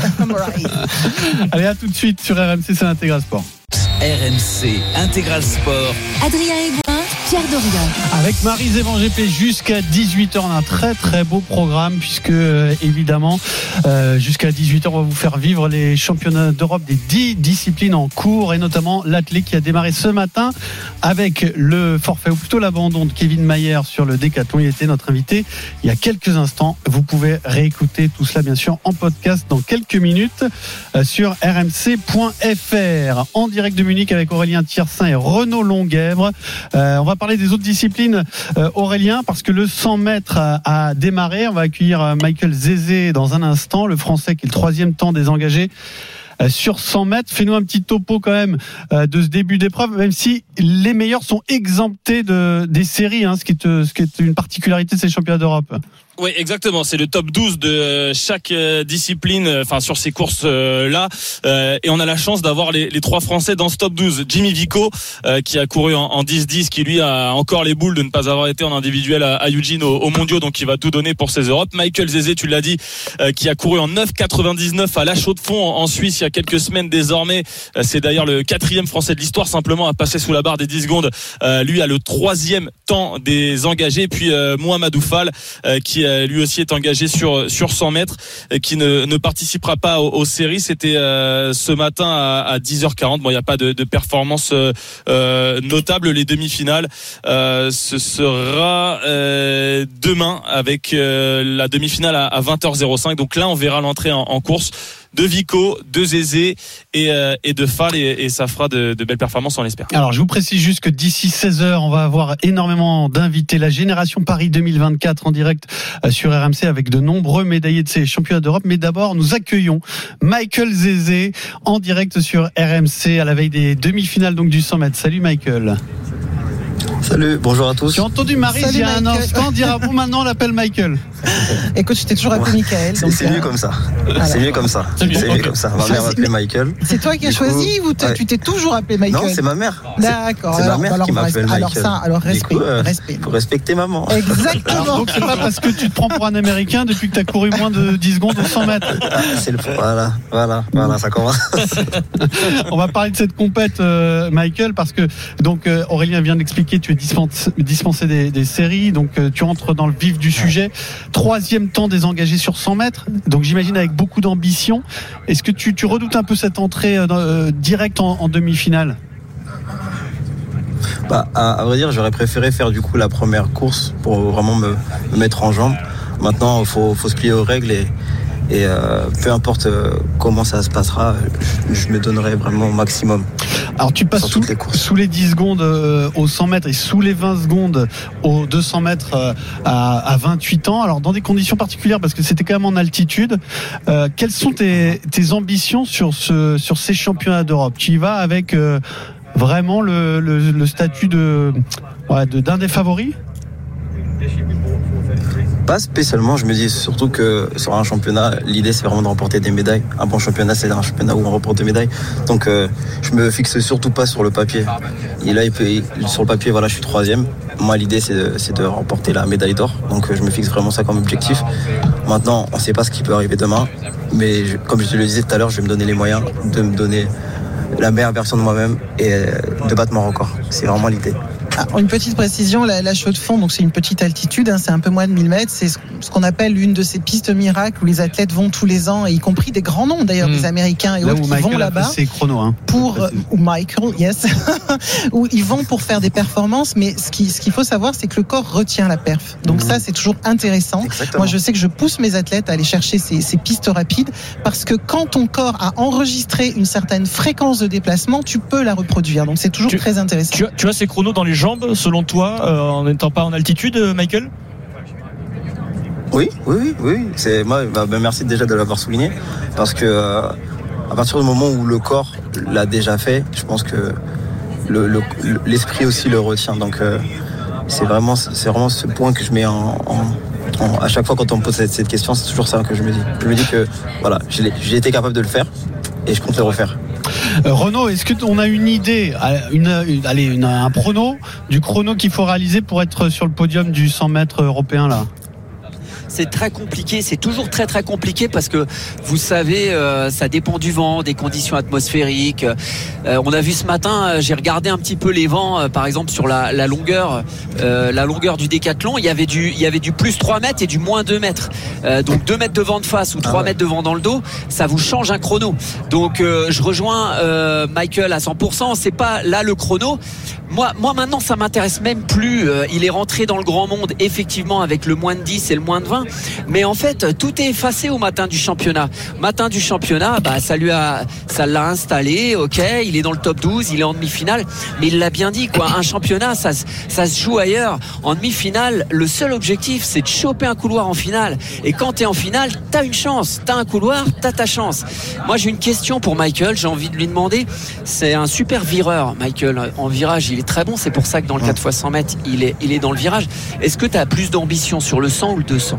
Allez, à tout de suite sur R M C, c'est l'intégral sport. R M C Intégral Sport. Adrien Aigouin, Pierre Dorian. Avec Marie-Zévan G P jusqu'à dix-huit heures, on a un très très beau programme puisque euh, évidemment euh, jusqu'à dix-huit heures on va vous faire vivre les championnats d'Europe des dix disciplines en cours et notamment l'athlé qui a démarré ce matin avec le forfait ou plutôt l'abandon de Kevin Mayer sur le décathlon. Il était notre invité il y a quelques instants. Vous pouvez réécouter tout cela bien sûr en podcast dans quelques minutes euh, sur r m c point f r en direct de Munich avec Aurélien Tiersin et Renaud Longuèvre. Euh, on va parler des autres disciplines, euh, Aurélien, parce que le cent mètres a, a démarré. On va accueillir Michael Zézé dans un instant, le Français qui est le troisième temps des engagés euh, sur cent mètres. Fais-nous un petit topo quand même euh, de ce début d'épreuve, même si les meilleurs sont exemptés de, des séries, hein, ce, qui est, ce qui est une particularité de ces championnats d'Europe. Oui, exactement. C'est le top douze de chaque discipline, enfin sur ces courses-là. Euh, et on a la chance d'avoir les, les trois Français dans ce top douze. Jimmy Vico, euh, qui a couru en, en dix dix, qui lui a encore les boules de ne pas avoir été en individuel à, à Eugene aux, aux mondiaux, donc il va tout donner pour ces Europes. Michael Zézé, tu l'as dit, euh, qui a couru en neuf quatre-vingt-dix-neuf à La Chaux-de-Fonds en, en Suisse il y a quelques semaines désormais. Euh, c'est d'ailleurs le quatrième Français de l'histoire simplement à passer sous la barre des dix secondes. Euh, lui a le troisième temps des engagés. Puis euh, Mohamedou Fall, euh, qui euh, lui aussi est engagé sur sur cent mètres, euh, qui ne, ne participera pas aux, aux séries. C'était euh, ce matin à, à dix heures quarante. Bon, il n'y a pas de, de performance euh, euh, notable. Les demi-finales, euh, ce sera euh, demain avec euh, la demi-finale à, à vingt heures cinq. Donc là, on verra l'entrée en, en course de Vico, de Zézé et, euh, et de Fall, et, et ça fera de, de belles performances, on l'espère. Alors, je vous précise juste que d'ici seize heures, on va avoir énormément d'invités. La Génération Paris deux mille vingt-quatre en direct sur R M C avec de nombreux médaillés de ces championnats d'Europe. Mais d'abord, nous accueillons Michael Zézé en direct sur R M C à la veille des demi-finales donc du cent mètres. Salut Michael. Salut, bonjour à tous. J'ai entendu Marie il y a un instant dire ah bon, maintenant on l'appelle Michael. Écoute, je t'ai toujours appelé Michael. C'est, donc, c'est euh, mieux comme ça. voilà. C'est mieux comme ça. C'est mieux, C'est ok. mieux comme ça. Ma mère m'appelait Michael. C'est toi qui as Du choisi coup, ou t'es- ouais. tu t'es toujours appelé Michael? Non, c'est ma mère. D'accord. C'est ma alors- mère alors, qui on va m'appelle rester- Michael. Alors ça, alors Du respect, coup, euh, respect. faut respecter maman. Exactement. Alors, donc c'est pas parce que tu te prends pour un Américain depuis que tu as couru moins de dix secondes au cent mètres. Ah, c'est le voilà, voilà, voilà, ça commence. On va parler de cette compète, euh, Michael, parce que donc euh, Aurélien vient de l'expliquer, tu es dispensé, dispensé des, des séries, donc euh, tu rentres dans le vif du sujet. Troisième temps des engagés sur cent mètres, donc j'imagine avec beaucoup d'ambition. Est-ce que tu, tu redoutes un peu cette entrée euh, euh, directe en, en demi-finale? Bah, à, à vrai dire, j'aurais préféré faire du coup la première course pour vraiment me, me mettre en jambe. Maintenant, il faut, faut se plier aux règles et, et euh, peu importe euh, comment ça se passera, je, je me donnerai vraiment au maximum. Alors tu passes Sur sous toutes les courses. sous les dix secondes euh, aux cent mètres et sous les vingt secondes aux deux cents mètres euh, à, à vingt-huit ans. Alors dans des conditions particulières parce que c'était quand même en altitude. Euh, quelles sont tes, tes ambitions sur, ce, sur ces championnats d'Europe? Tu y vas avec euh, vraiment le, le, le statut de, ouais, de, d'un des favoris? Pas spécialement, je me dis surtout que sur un championnat, l'idée c'est vraiment de remporter des médailles. Un bon championnat, c'est un championnat où on remporte des médailles. Donc euh, je me fixe surtout pas sur le papier. Et là, il peut, sur le papier, voilà, je suis troisième. Moi, l'idée c'est de, c'est de remporter la médaille d'or. Donc euh, je me fixe vraiment ça comme objectif. Maintenant, on ne sait pas ce qui peut arriver demain. Mais je, comme je te le disais tout à l'heure, je vais me donner les moyens de me donner la meilleure version de moi-même et de battre mon record. C'est vraiment l'idée. Alors, une petite précision, la, la chaux de fonds, donc c'est une petite altitude, hein, c'est un peu moins de mille mètres. C'est ce qu'on appelle une de ces pistes miracles où les athlètes vont tous les ans, et y compris des grands noms d'ailleurs, mmh. des Américains et là autres qui Michael vont là-bas. C'est chrono, hein. Pour ou Michael, yes, où ils vont pour faire des performances. Mais ce qui, ce qu'il faut savoir, c'est que le corps retient la perf. Donc mmh. ça, c'est toujours intéressant. Exactement. Moi, je sais que je pousse mes athlètes à aller chercher ces, ces pistes rapides parce que quand ton corps a enregistré une certaine fréquence de déplacement, tu peux la reproduire. Donc c'est toujours tu, très intéressant. Tu as, tu as ces chronos dans les jambes, selon toi, euh, en n'étant pas en altitude, Michael ? Oui, oui, oui, oui. C'est moi. Bah, bah, merci déjà de l'avoir souligné, parce que euh, à partir du moment où le corps l'a déjà fait, je pense que le, le, l'esprit aussi le retient. Donc euh, c'est vraiment, c'est vraiment ce point que je mets en, en, en à chaque fois quand on me pose cette, cette question, c'est toujours ça que je me dis. Je me dis que voilà, j'ai, j'ai été capable de le faire et je compte le refaire. Euh, Renaud, est-ce qu'on a une idée, une, une, allez, une, un prono du chrono qu'il faut réaliser pour être sur le podium du cent mètres européen là? C'est très compliqué, c'est toujours très très compliqué parce que vous savez, euh, ça dépend du vent, des conditions atmosphériques. Euh, on a vu ce matin, euh, j'ai regardé un petit peu les vents, euh, par exemple sur la, la longueur, euh, la longueur du décathlon, il y avait du, il y avait du plus trois mètres et du moins deux mètres. Euh, donc deux mètres de vent de face ou trois ah ouais. mètres de vent dans le dos, ça vous change un chrono. Donc euh, je rejoins euh, Michael à cent pour cent. C'est pas là le chrono. Moi, moi maintenant, ça m'intéresse même plus. Euh, il est rentré dans le grand monde, effectivement, avec le moins de dix et le moins de vingt. Mais en fait, tout est effacé au matin du championnat. Matin du championnat, bah, ça lui a, ça l'a installé. Ok, il est dans le top douze, il est en demi-finale. Mais il l'a bien dit, quoi. Un championnat, ça, ça se joue ailleurs. En demi-finale, le seul objectif, c'est de choper un couloir en finale. Et quand t'es en finale, t'as une chance. T'as un couloir, t'as ta chance. Moi, j'ai une question pour Michael. J'ai envie de lui demander. C'est un super vireur, Michael. En virage, il est très bon. C'est pour ça que dans le quatre fois cent mètres, il est, il est dans le virage. Est-ce que t'as plus d'ambition sur le cent ou le deux cents?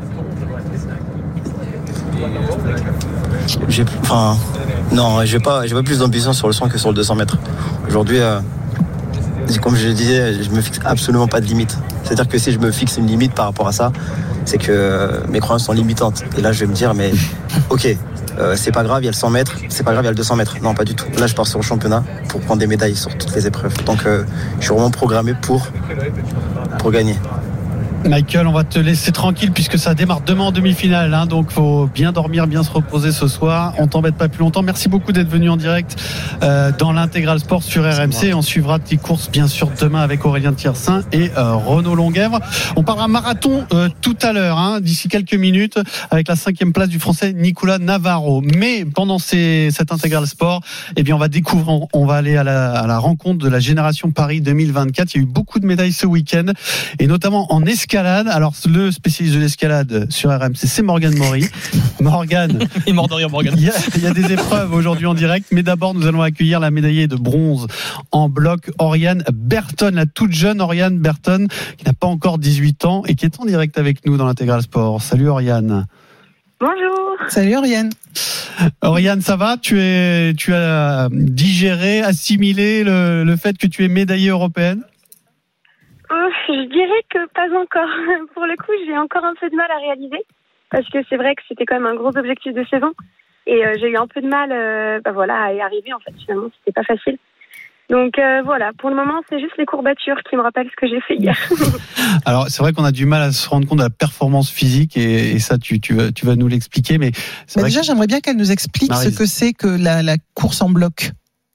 J'ai, enfin, non, j'ai pas, j'ai pas plus d'ambition sur le cent que sur le deux cents mètres. Aujourd'hui, euh, comme je le disais, je me fixe absolument pas de limite. C'est-à-dire que si je me fixe une limite par rapport à ça, c'est que euh, mes croyances sont limitantes. Et là, je vais me dire, mais ok, euh, c'est pas grave, il y a le cent mètres, c'est pas grave, il y a le deux cents mètres. Non, pas du tout. Là, je pars sur le championnat pour prendre des médailles sur toutes les épreuves. Donc, euh, je suis vraiment programmé pour, pour gagner. Michael, on va te laisser tranquille puisque ça démarre demain en demi-finale, hein, donc faut bien dormir, bien se reposer ce soir. On t'embête pas plus longtemps. Merci beaucoup d'être venu en direct euh, dans l'Intégral Sport sur R M C. On suivra tes courses bien sûr demain avec Aurélien Tiersin et euh, Renaud Longuèvre. On parlera marathon euh, tout à l'heure, hein, d'ici quelques minutes, avec la cinquième place du Français Nicolas Navarro. Mais pendant ces, cet Intégral Sport, eh bien on va découvrir, on va aller à la, à la rencontre de la Génération Paris deux mille vingt-quatre. Il y a eu beaucoup de médailles ce week-end et notamment en escalade. Alors le spécialiste de l'escalade sur R M C, c'est Morgane Maury. Morgane, il est mort de rire, Morgane. Il y, a, il y a des épreuves aujourd'hui en direct, mais d'abord nous allons accueillir la médaillée de bronze en bloc, Oriane Berton, la toute jeune Oriane Berton, qui n'a pas encore dix-huit ans et qui est en direct avec nous dans l'Intégral Sport. Salut Oriane. Bonjour. Salut Oriane. Oriane, ça va? Tu es, tu as digéré, assimilé le, le fait que tu es médaillée européenne? Oh, je dirais que pas encore. Pour le coup, j'ai encore un peu de mal à réaliser parce que c'est vrai que c'était quand même un gros objectif de saison et euh, j'ai eu un peu de mal euh, bah voilà, à y arriver. En fait, finalement, c'était pas facile. Donc euh, voilà, pour le moment, c'est juste les courbatures qui me rappellent ce que j'ai fait hier. Alors, c'est vrai qu'on a du mal à se rendre compte de la performance physique et, et ça, tu, tu, vas, tu vas nous l'expliquer. Mais c'est bah vrai déjà, que... j'aimerais bien qu'elle nous explique Maryse. ce que c'est que la, la course en bloc.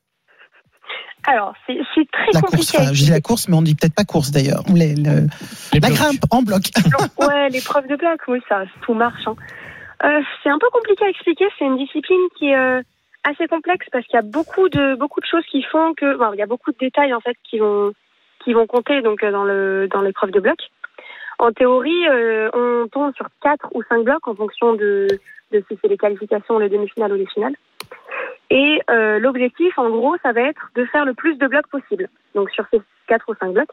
Alors, c'est, c'est très la compliqué. Course, enfin, je dis la course, mais on dit peut-être pas course d'ailleurs. Les, le, les la blocs. grimpe en bloc. Ouais, l'épreuve de bloc, oui, ça, tout marche. Hein. Euh, c'est un peu compliqué à expliquer. C'est une discipline qui est euh, assez complexe parce qu'il y a beaucoup de beaucoup de choses qui font que, enfin, il y a beaucoup de détails en fait qui vont qui vont compter donc dans le dans l'épreuve de bloc. En théorie, euh, on tombe sur quatre ou cinq blocs en fonction de de si c'est les qualifications, les demi-finales ou les finales. Et euh, l'objectif, en gros, ça va être de faire le plus de blocs possible. Donc sur ces quatre ou cinq blocs.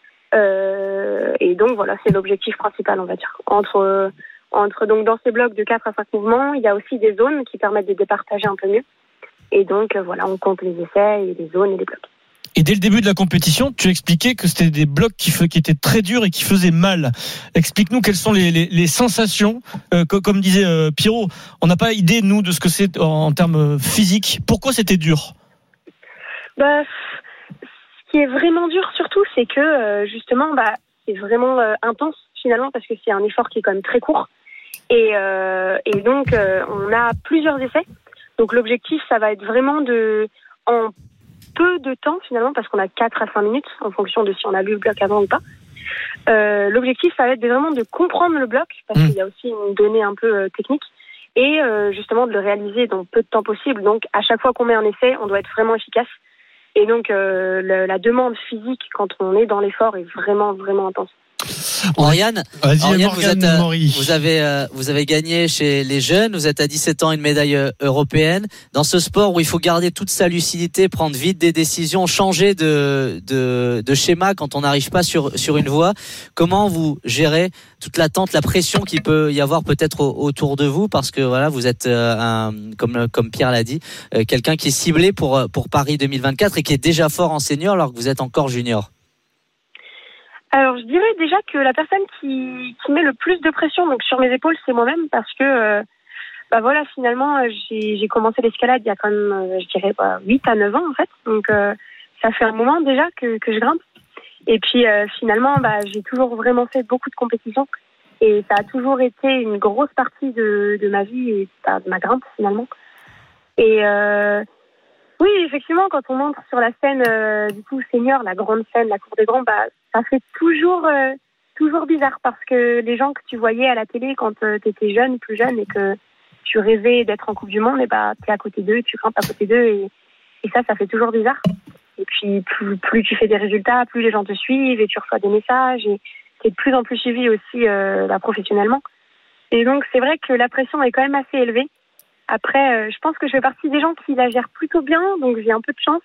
Euh, et donc voilà, c'est l'objectif principal, on va dire. Entre euh, entre donc dans ces blocs de quatre à cinq mouvements, il y a aussi des zones qui permettent de départager un peu mieux. Et donc euh, voilà, on compte les essais et les zones et les blocs. Et dès le début de la compétition, tu expliquais que c'était des blocs qui, f- qui étaient très durs et qui faisaient mal. Explique-nous quelles sont les, les, les sensations. Euh, co- comme disait euh, Pierrot, on n'a pas idée, nous, de ce que c'est en, en termes physiques. Pourquoi c'était dur? Bah, ce qui est vraiment dur surtout, c'est que euh, justement, bah, c'est vraiment euh, intense finalement parce que c'est un effort qui est quand même très court. Et, euh, et donc, euh, on a plusieurs essais. Donc, l'objectif, ça va être vraiment de, en peu de temps finalement, parce qu'on a quatre à cinq minutes en fonction de si on a lu le bloc avant ou pas. Euh, l'objectif, ça va être de, vraiment de comprendre le bloc, parce mmh. qu'il y a aussi une donnée un peu euh, technique, et euh, justement de le réaliser dans peu de temps possible. Donc, à chaque fois qu'on met un essai, on doit être vraiment efficace. Et donc, euh, le, la demande physique quand on est dans l'effort est vraiment, vraiment intense. Oriane, Oriane vous, êtes, euh, vous, avez, euh, vous avez gagné chez les jeunes, vous êtes à dix-sept ans une médaille euh, européenne. Dans ce sport où il faut garder toute sa lucidité, prendre vite des décisions, changer de, de, de schéma quand on n'arrive pas sur, sur une voie, comment vous gérez toute l'attente, la pression qu'il peut y avoir peut-être au, autour de vous, parce que voilà, vous êtes, euh, un, comme, comme Pierre l'a dit, euh, quelqu'un qui est ciblé pour, pour Paris deux mille vingt-quatre et qui est déjà fort en senior alors que vous êtes encore junior? Alors, je dirais déjà que la personne qui, qui met le plus de pression donc sur mes épaules, c'est moi-même, parce que euh, bah voilà, finalement, j'ai, j'ai commencé l'escalade il y a quand même, euh, je dirais, bah, huit à neuf ans en fait. Donc, euh, ça fait un moment déjà que, que je grimpe. Et puis, euh, finalement, bah, j'ai toujours vraiment fait beaucoup de compétitions. Et ça a toujours été une grosse partie de, de ma vie et de ma grimpe, finalement. Et euh, oui, effectivement, quand on monte sur la scène euh, du coup senior, la grande scène, la cour des grands, bah, ça fait toujours, euh, toujours bizarre parce que les gens que tu voyais à la télé quand euh, tu étais jeune, plus jeune, et que tu rêvais d'être en Coupe du Monde, et bah, tu es à côté d'eux, tu grimpes à côté d'eux, et, et ça, ça fait toujours bizarre. Et puis, plus, plus tu fais des résultats, plus les gens te suivent, et tu reçois des messages, et tu es de plus en plus suivi aussi euh, là, professionnellement. Et donc, c'est vrai que la pression est quand même assez élevée. Après, euh, je pense que je fais partie des gens qui la gèrent plutôt bien, donc j'ai un peu de chance.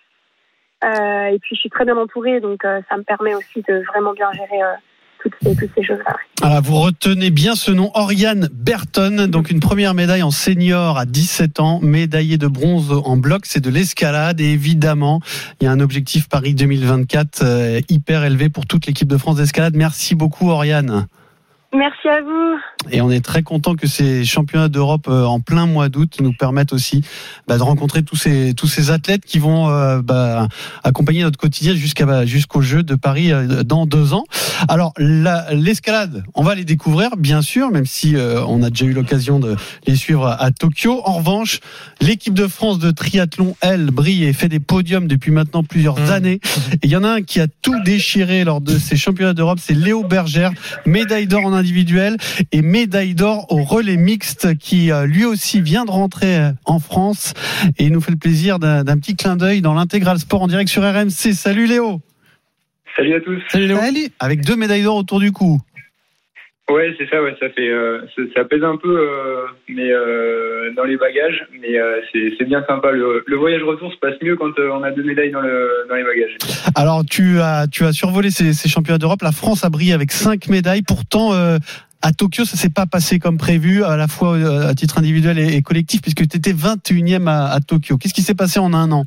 Euh, et puis je suis très bien entourée, donc euh, ça me permet aussi de vraiment bien gérer euh, toutes ces, toutes ces choses-là. Alors, vous retenez bien ce nom, Oriane Berton, donc une première médaille en senior à dix-sept ans, médaillée de bronze en bloc, c'est de l'escalade, et évidemment, il y a un objectif Paris deux mille vingt-quatre euh, hyper élevé pour toute l'équipe de France d'escalade. Merci beaucoup, Oriane. Merci à vous. Et on est très content que ces championnats d'Europe en plein mois d'août nous permettent aussi bah, de rencontrer tous ces tous ces athlètes qui vont euh, bah, accompagner notre quotidien jusqu'à bah, jusqu'aux Jeux de Paris euh, dans deux ans. Alors la, l'escalade, on va les découvrir bien sûr, même si euh, on a déjà eu l'occasion de les suivre à, à Tokyo. En revanche, l'équipe de France de triathlon, elle, brille et fait des podiums depuis maintenant plusieurs mmh. années. Et il y en a un qui a tout déchiré lors de ces championnats d'Europe, c'est Léo Bergère, médaille d'or en individuel et médaille d'or au relais mixte, qui euh, lui aussi vient de rentrer euh, en France, et il nous fait le plaisir d'un, d'un petit clin d'œil dans l'Intégral Sport en direct sur R M C. Salut Léo. Salut à tous. Salut Léo. Salut. Avec deux médailles d'or autour du cou. Ouais, c'est ça, ouais, ça fait, euh, ça, ça pèse un peu, euh, mais euh, dans les bagages, mais euh, c'est, c'est bien sympa. Le, le voyage retour se passe mieux quand euh, on a deux médailles dans, le, dans les bagages. Alors, tu as, tu as survolé ces, ces championnats d'Europe. La France a brillé avec cinq médailles. Pourtant, euh, à Tokyo, ça s'est pas passé comme prévu, à la fois euh, à titre individuel et, et collectif, puisque tu étais vingt et unième à, à Tokyo. Qu'est-ce qui s'est passé en un an?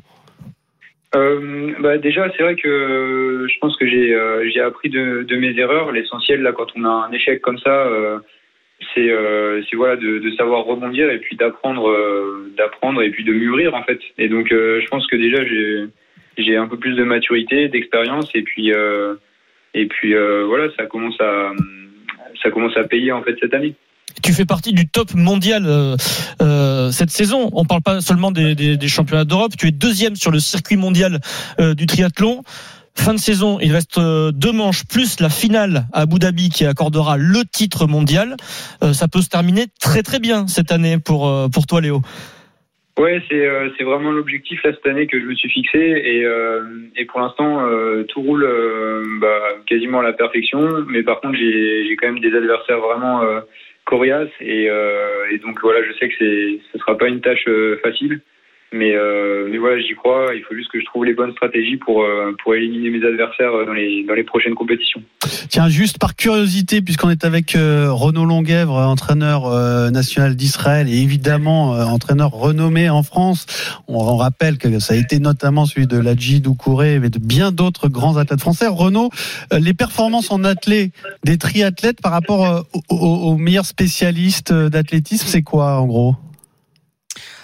Euh, bah déjà, c'est vrai que euh, je pense que j'ai euh, j'ai appris de, de mes erreurs. L'essentiel là, quand on a un échec comme ça, euh, c'est euh, c'est voilà de, de savoir rebondir et puis d'apprendre euh, d'apprendre et puis de mûrir en fait. Et donc, euh, je pense que déjà j'ai j'ai un peu plus de maturité, d'expérience, et puis euh, et puis euh, voilà, ça commence à ça commence à payer en fait cette année. Tu fais partie du top mondial euh, euh, cette saison. On parle pas seulement des, des, des championnats d'Europe. Tu es deuxième sur le circuit mondial euh, du triathlon. Fin de saison, il reste euh, deux manches plus la finale à Abu Dhabi qui accordera le titre mondial. Euh, ça peut se terminer très très bien cette année pour euh, pour toi, Léo. Ouais, c'est euh, c'est vraiment l'objectif là cette année que je me suis fixé, et euh, et pour l'instant euh, tout roule euh, bah, quasiment à la perfection. Mais par contre, j'ai j'ai quand même des adversaires vraiment euh, coriaces, et, euh, et donc voilà, je sais que c'est ce sera pas une tâche euh, facile, mais euh, mais voilà, j'y crois. Il faut juste que je trouve les bonnes stratégies pour euh, pour éliminer mes adversaires dans les dans les prochaines compétitions. Tiens, juste par curiosité, puisqu'on est avec euh, Renaud Longuèvre, entraîneur euh, national d'Israël et évidemment euh, entraîneur renommé en France. On, on rappelle que ça a été notamment celui de Ladji Doucouré, mais de bien d'autres grands athlètes français. Renaud, euh, les performances en athlète des triathlètes par rapport euh, aux, aux meilleurs spécialistes d'athlétisme, c'est quoi en gros?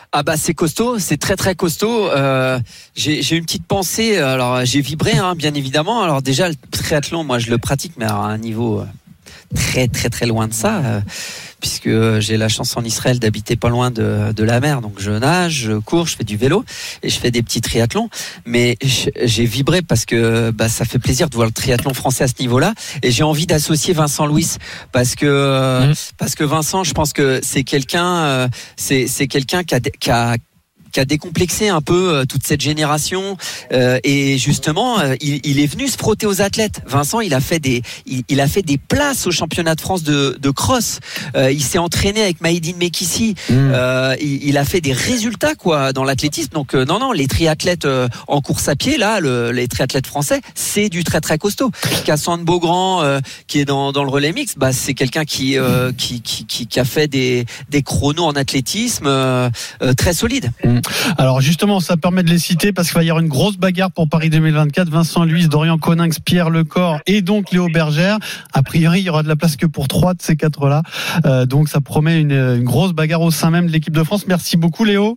Ah bah c'est costaud, c'est très très costaud. Euh, j'ai, j'ai une petite pensée. Alors j'ai vibré, hein, bien évidemment. Alors déjà le triathlon, moi je le pratique, mais à un niveau très très très loin de ça, euh, puisque j'ai la chance en Israël d'habiter pas loin de, de la mer. Donc je nage, je cours, je fais du vélo et je fais des petits triathlons. Mais j'ai vibré parce que bah, ça fait plaisir de voir le triathlon français à ce niveau-là. Et j'ai envie d'associer Vincent Louis parce que euh, mmh. parce que Vincent, je pense que c'est quelqu'un, euh, c'est c'est quelqu'un qui a qui a qui a décomplexé un peu euh, toute cette génération euh, et justement euh, il, il est venu se frotter aux athlètes. Vincent, il a fait des il, il a fait des places au championnat de France de, de cross. Euh, il s'est entraîné avec Maïdine Mekissi. Mmh. Euh, il, il a fait des résultats quoi dans l'athlétisme. Donc euh, non non, les triathlètes euh, en course à pied là, le, les triathlètes français, c'est du très très costaud. Cassandre Beaugrand euh, qui est dans dans le relais mix, bah c'est quelqu'un qui, euh, qui qui qui qui a fait des des chronos en athlétisme euh, euh, très solides. Mmh. Alors justement, ça permet de les citer parce qu'il va y avoir une grosse bagarre pour Paris deux mille vingt-quatre. Vincent Louis, Dorian Coninx, Pierre Lecor et donc Léo Bergère. A priori, il y aura de la place que pour trois de ces quatre-là. Euh, donc ça promet une, une grosse bagarre au sein même de l'équipe de France. Merci beaucoup Léo.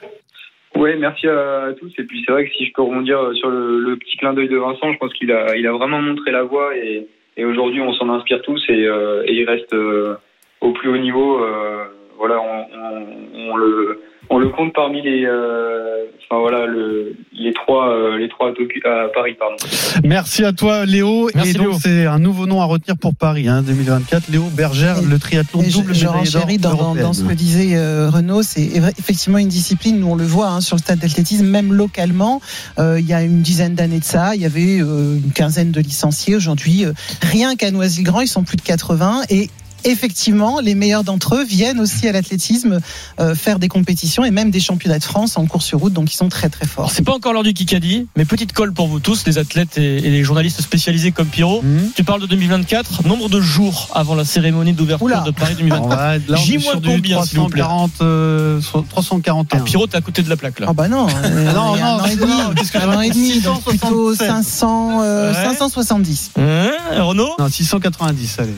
Oui, merci à tous. Et puis c'est vrai que si je peux rebondir sur le, le petit clin d'œil de Vincent, je pense qu'il a, il a vraiment montré la voie et, et aujourd'hui on s'en inspire tous et, euh, et il reste euh, au plus haut niveau. Euh, voilà, on, on, on le On le compte parmi les, euh, enfin voilà, le, les trois, euh, les trois à Paris, pardon. Merci à toi, Léo. Merci, et donc Léo. c'est un nouveau nom à retenir pour Paris, hein, deux mille vingt-quatre. Léo Bergère, et, le triathlon double je, médaille je d'or dans, dans, dans ce que disait euh, Renaud, c'est effectivement une discipline. Nous on le voit hein, sur le stade d'athlétisme, même localement. Euh, il y a une dizaine d'années de ça, il y avait euh, une quinzaine de licenciés. Aujourd'hui, euh, rien qu'à Noisy-le-Grand, ils sont plus de quatre-vingts et effectivement, les meilleurs d'entre eux viennent aussi à l'athlétisme euh, faire des compétitions et même des championnats de France en course sur route, donc ils sont très très forts. Alors, c'est pas encore l'heure du Kikadi, mais petite colle pour vous tous, les athlètes et, et les journalistes spécialisés comme Pierrot. Mmh. Tu parles de deux mille vingt-quatre, nombre de jours avant la cérémonie d'ouverture Oula. de Paris deux mille vingt-quatre. J moins combien, s'il vous plaît? euh, trois cent quarante et un. Ah, Pierrot, t'es à côté de la plaque là. Ah bah non, euh, non, il y a non, un an et demi, un an et demi, donc plutôt cinq cents, euh, ouais. cinq cent soixante-dix. Hein, Renaud? Non, six cent quatre-vingt-dix, allez.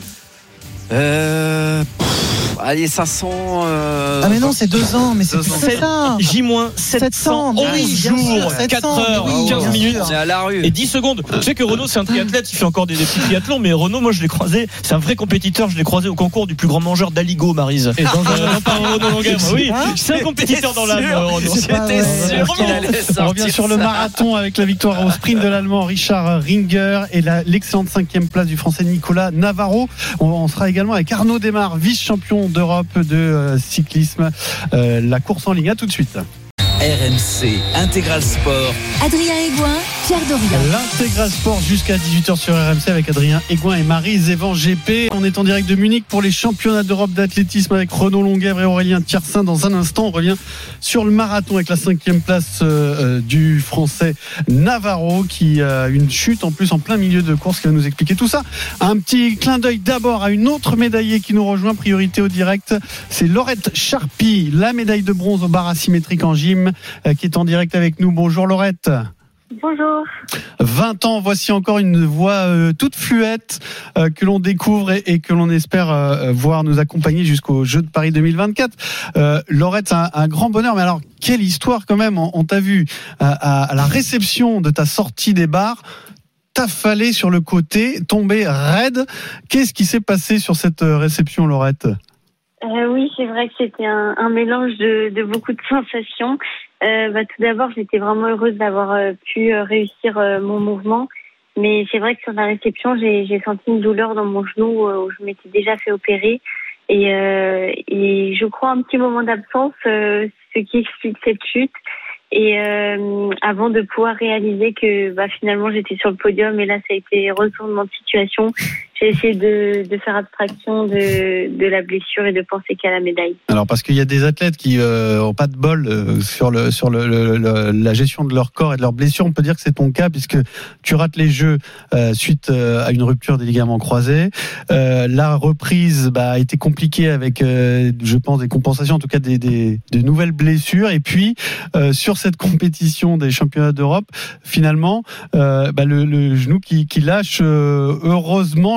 Euh, pff, allez, cinq cents. Euh... Ah mais non, c'est deux ans, mais c'est ça. J moins sept cents, onze jours, quatre heures, oui, quinze minutes. C'est à la rue. Et dix secondes. Tu sais que Renaud, c'est un triathlète, il fait encore des, des petits triathlons, mais Renaud, moi, je l'ai croisé. C'est un vrai compétiteur. Je l'ai croisé au concours du plus grand mangeur d'Aligo, Maryse. Et dans un, non, pas Renaud Longuet. Oui, c'est un compétiteur dans l'âme, Renaud. J'étais sûr qu'il allait sortir. On revient sur le marathon avec la victoire au sprint de l'Allemand Richard Ringer et la, l'excellente cinquième place du Français Nicolas Navarro. On, on sera également avec Arnaud Desmar, vice-champion d'Europe de euh, cyclisme. Euh, la course en ligne, à tout de suite. R M C Intégral Sport. Adrien Aigouin, Pierre Dorian. L'Intégral Sport jusqu'à dix-huit heures sur R M C avec Adrien Aigouin et Marie Zévan G P. On est en direct de Munich pour les championnats d'Europe d'athlétisme avec Renaud Longuèvre et Aurélien Tiersin. Dans un instant, on revient sur le marathon avec la cinquième place euh, du Français Navarro qui a une chute en plus en plein milieu de course qui va nous expliquer tout ça. Un petit clin d'œil d'abord à une autre médaillée qui nous rejoint, priorité au direct. C'est Laurette Charpy, la médaille de bronze au bar asymétrique en gym, qui est en direct avec nous. Bonjour Laurette. Bonjour. vingt ans, voici encore une voix euh, toute fluette euh, que l'on découvre et, et que l'on espère euh, voir nous accompagner jusqu'aux Jeux de Paris deux mille vingt-quatre. Euh, Laurette, c'est un, un grand bonheur, mais alors quelle histoire quand même. On, on t'a vu à, à la réception de ta sortie des bars, t'affaler sur le côté, tomber raide. Qu'est-ce qui s'est passé sur cette réception, Laurette ? Euh, oui, c'est vrai que c'était un, un mélange de, de beaucoup de sensations. Euh, bah, tout d'abord, j'étais vraiment heureuse d'avoir euh, pu euh, réussir euh, mon mouvement. Mais c'est vrai que sur la réception, j'ai, j'ai senti une douleur dans mon genou euh, où je m'étais déjà fait opérer. Et, euh, et je crois un petit moment d'absence, euh, ce qui explique cette chute. Et euh, avant de pouvoir réaliser que bah, finalement j'étais sur le podium, et là ça a été retournement de situation. J'ai essayé de, de faire abstraction de, de la blessure et de penser qu'à la médaille. Alors parce qu'il y a des athlètes qui euh, ont pas de bol euh, sur le sur le, le, le la gestion de leur corps et de leurs blessures. On peut dire que c'est ton cas puisque tu rates les Jeux euh, suite euh, à une rupture des ligaments croisés. Euh, la reprise bah, a été compliquée avec, euh, je pense, des compensations, en tout cas des, des de nouvelles blessures. Et puis euh, sur cette compétition des championnats d'Europe, finalement, euh, bah, le, le genou qui, qui lâche. Euh, heureusement,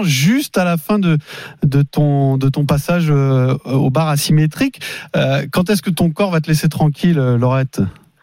juste à la fin de, de, ton, de ton passage euh, au bar asymétrique. Euh, quand est-ce que ton corps va te laisser tranquille, Laurette ?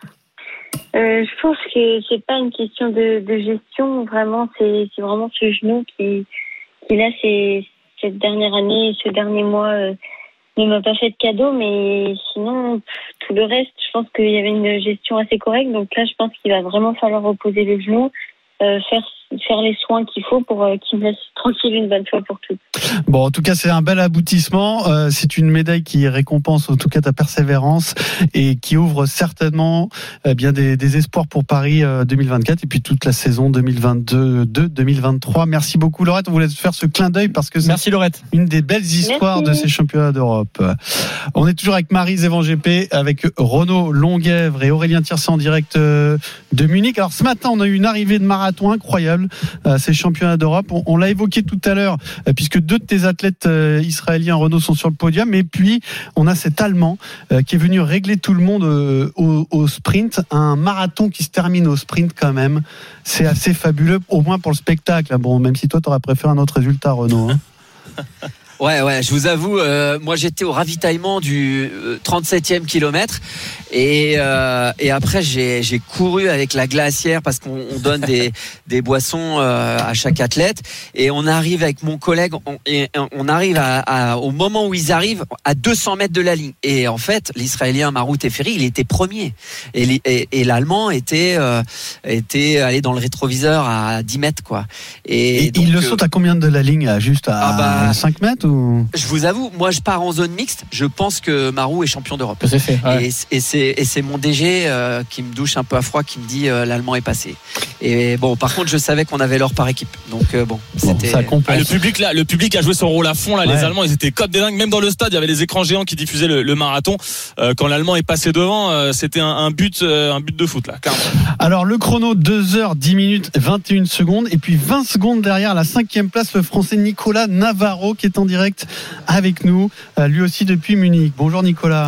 Euh, je pense que c'est pas une question de, de gestion, vraiment, c'est, c'est vraiment ce genou qui, qui là, c'est, cette dernière année, ce dernier mois, euh, ne m'a pas fait de cadeau, mais sinon, tout le reste, je pense qu'il y avait une gestion assez correcte, donc là, je pense qu'il va vraiment falloir reposer les genoux, euh, faire faire les soins qu'il faut pour euh, qu'il me laisse tranquille une bonne fois pour toutes. Bon, en tout cas, c'est un bel aboutissement. Euh, c'est une médaille qui récompense en tout cas ta persévérance et qui ouvre certainement eh bien des, des espoirs pour Paris euh, deux mille vingt-quatre et puis toute la saison deux mille vingt-deux deux mille vingt-trois. Merci beaucoup, Laurette. On voulait faire ce clin d'œil parce que c'est Merci, Laurette. Une des belles histoires Merci. de ces championnats d'Europe. On est toujours avec Maryse Evan G P, avec Renaud Longuèvre et Aurélien Tirset en direct de Munich. Alors ce matin, on a eu une arrivée de marathon incroyable à ces championnats d'Europe. On, on l'a évoqué tout à l'heure, puisque deux de tes athlètes euh, israéliens, Renaud, sont sur le podium. Et puis, on a cet Allemand euh, qui est venu régler tout le monde euh, au, au sprint. Un marathon qui se termine au sprint quand même. C'est assez fabuleux, au moins pour le spectacle. Bon, même si toi, tu aurais préféré un autre résultat, Renaud. Hein. Ouais, ouais, je vous avoue, euh, moi j'étais au ravitaillement du euh, trente-septième kilomètre et, euh, et après j'ai, j'ai couru avec la glacière parce qu'on on donne des, des boissons euh, à chaque athlète et on arrive avec mon collègue, on, et on arrive à, à, au moment où ils arrivent à deux cents mètres de la ligne et en fait l'Israélien Marout Teferi il était premier et, et, et l'Allemand était, euh, était allé dans le rétroviseur à dix mètres quoi. Et, et donc, il le saute à combien de la ligne? Juste à ah bah, cinq mètres ou... Je vous avoue, moi je pars en zone mixte. Je pense que Marou est champion d'Europe. C'est fait, ouais. et, et, c'est, et c'est mon D G euh, qui me douche un peu à froid, qui me dit euh, l'Allemand est passé. Et bon, par contre, je savais qu'on avait l'or par équipe. Donc euh, bon, c'était. Bon, ah, le public là, le public a joué son rôle à fond là. Ouais. Les Allemands, ils étaient comme des dingues. Même dans le stade, il y avait les écrans géants qui diffusaient le, le marathon. Euh, quand l'Allemand est passé devant, euh, c'était un, un but, euh, un but de foot là. Carrément. Alors le chrono deux heures dix minutes vingt et une secondes et puis vingt secondes derrière la cinquième place, le Français Nicolas Navarro qui est en direct avec nous, lui aussi depuis Munich. Bonjour Nicolas.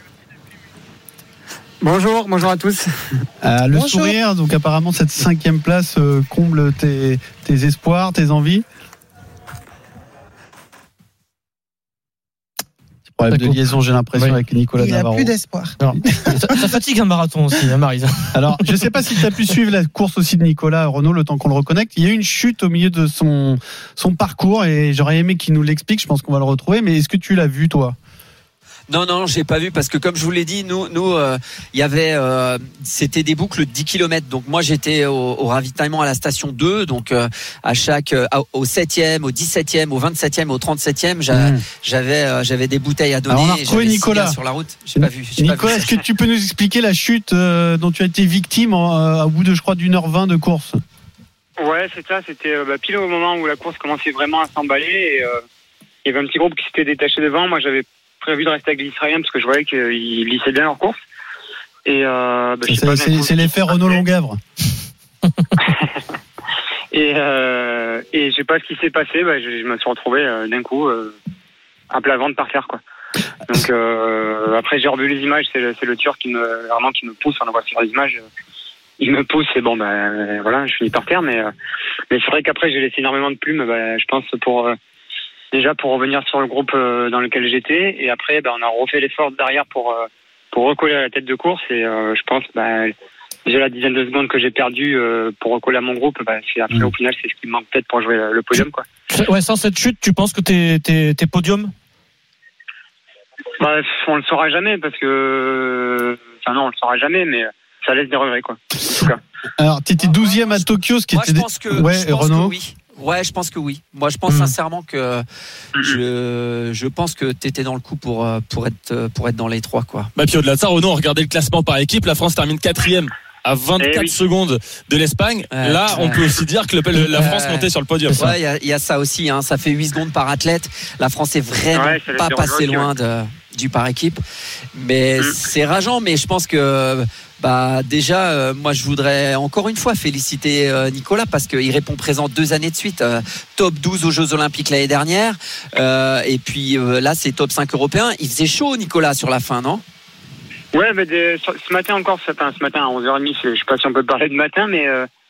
Bonjour, bonjour à tous. Euh, le bonjour. Sourire, donc apparemment cette cinquième place euh, comble tes, tes espoirs, tes envies. Petit problème de liaison, j'ai l'impression, oui. avec Nicolas Il Navarro. Il n'a plus d'espoir. Alors, ça, ça fatigue un marathon aussi, hein, Maryse. Alors, je ne sais pas si tu as pu suivre la course aussi de Nicolas Renaud, le temps qu'on le reconnecte. Il y a eu une chute au milieu de son, son parcours et j'aurais aimé qu'il nous l'explique. Je pense qu'on va le retrouver. Mais est-ce que tu l'as vu, toi ? Non, non, j'ai pas vu parce que comme je vous l'ai dit, nous, nous, il euh, y avait, euh, c'était des boucles de dix kilomètres. Donc moi, j'étais au, au ravitaillement à la station deux, donc euh, à chaque, euh, au septième, au dix-septième, au vingt-septième, au trente-septième, j'avais, mmh. j'avais, euh, j'avais des bouteilles à donner. Alors on a retrouvé Nicolas sur la route. J'ai pas vu. J'ai Nicolas, pas vu. Est-ce que tu peux nous expliquer la chute euh, dont tu as été victime euh, au bout de, je crois, d'une heure vingt de course? Ouais, c'est ça. C'était euh, bah, pile au moment où la course commençait vraiment à s'emballer. Et, euh, il y avait un petit groupe qui s'était détaché devant. Moi, j'avais prévu de rester avec les Israéliens parce que je voyais qu'ils lissaient bien leur course. Et euh, bah, je sais c'est, pas, c'est, c'est l'effet Renaud Longuèvre. et euh, et je sais pas ce qui s'est passé. Bah, je, je me suis retrouvé euh, d'un coup euh, à plat ventre par terre, quoi. Donc euh, après j'ai revu les images. C'est le, c'est le tueur qui me vraiment qui me pousse. On le voit sur les images. Il me pousse et bon ben bah, voilà, je finis par terre. Mais euh, mais c'est vrai qu'après j'ai laissé énormément de plumes. Bah, je pense pour euh, déjà pour revenir sur le groupe dans lequel j'étais et après bah, on a refait l'effort derrière pour pour recoller à la tête de course et euh, je pense bah, déjà la dizaine de secondes que j'ai perdu euh, pour recoller à mon groupe bah, c'est après mmh. au final c'est ce qui me manque peut-être pour jouer le podium quoi. Ouais, sans cette chute tu penses que t'es t'es, t'es podium? Bah on le saura jamais parce que enfin non on le saura jamais mais ça laisse des regrets quoi. En tout cas. Alors t'étais douzième à Tokyo ce qui Moi, était je pense que, ouais je pense Renaud que oui. Ouais, je pense que oui. Moi, je pense mmh. sincèrement que je, je pense que t'étais dans le coup pour pour être pour être dans les trois quoi. Bah puis au-delà de ça, Renaud, on regardait le classement par équipe. La France termine quatrième à vingt-quatre eh oui. secondes de l'Espagne. Ouais, Là, ouais. on peut aussi dire que le, la France ouais. montait sur le podium. Ouais, il y a, y a ça aussi. Hein. Ça fait huit secondes par athlète. La France est vraiment ouais, pas passée loin de, du par équipe. Mais mmh. c'est rageant. Mais je pense que bah déjà, euh, moi je voudrais encore une fois féliciter euh, Nicolas parce qu'il répond présent deux années de suite. Euh, top douze aux Jeux Olympiques l'année dernière. Euh, et puis euh, là, c'est top cinq européen. Il faisait chaud, Nicolas, sur la fin, non ? Ouais, mais des, ce matin encore, enfin, ce matin à onze heures trente, je sais pas si on peut parler de matin, mais euh,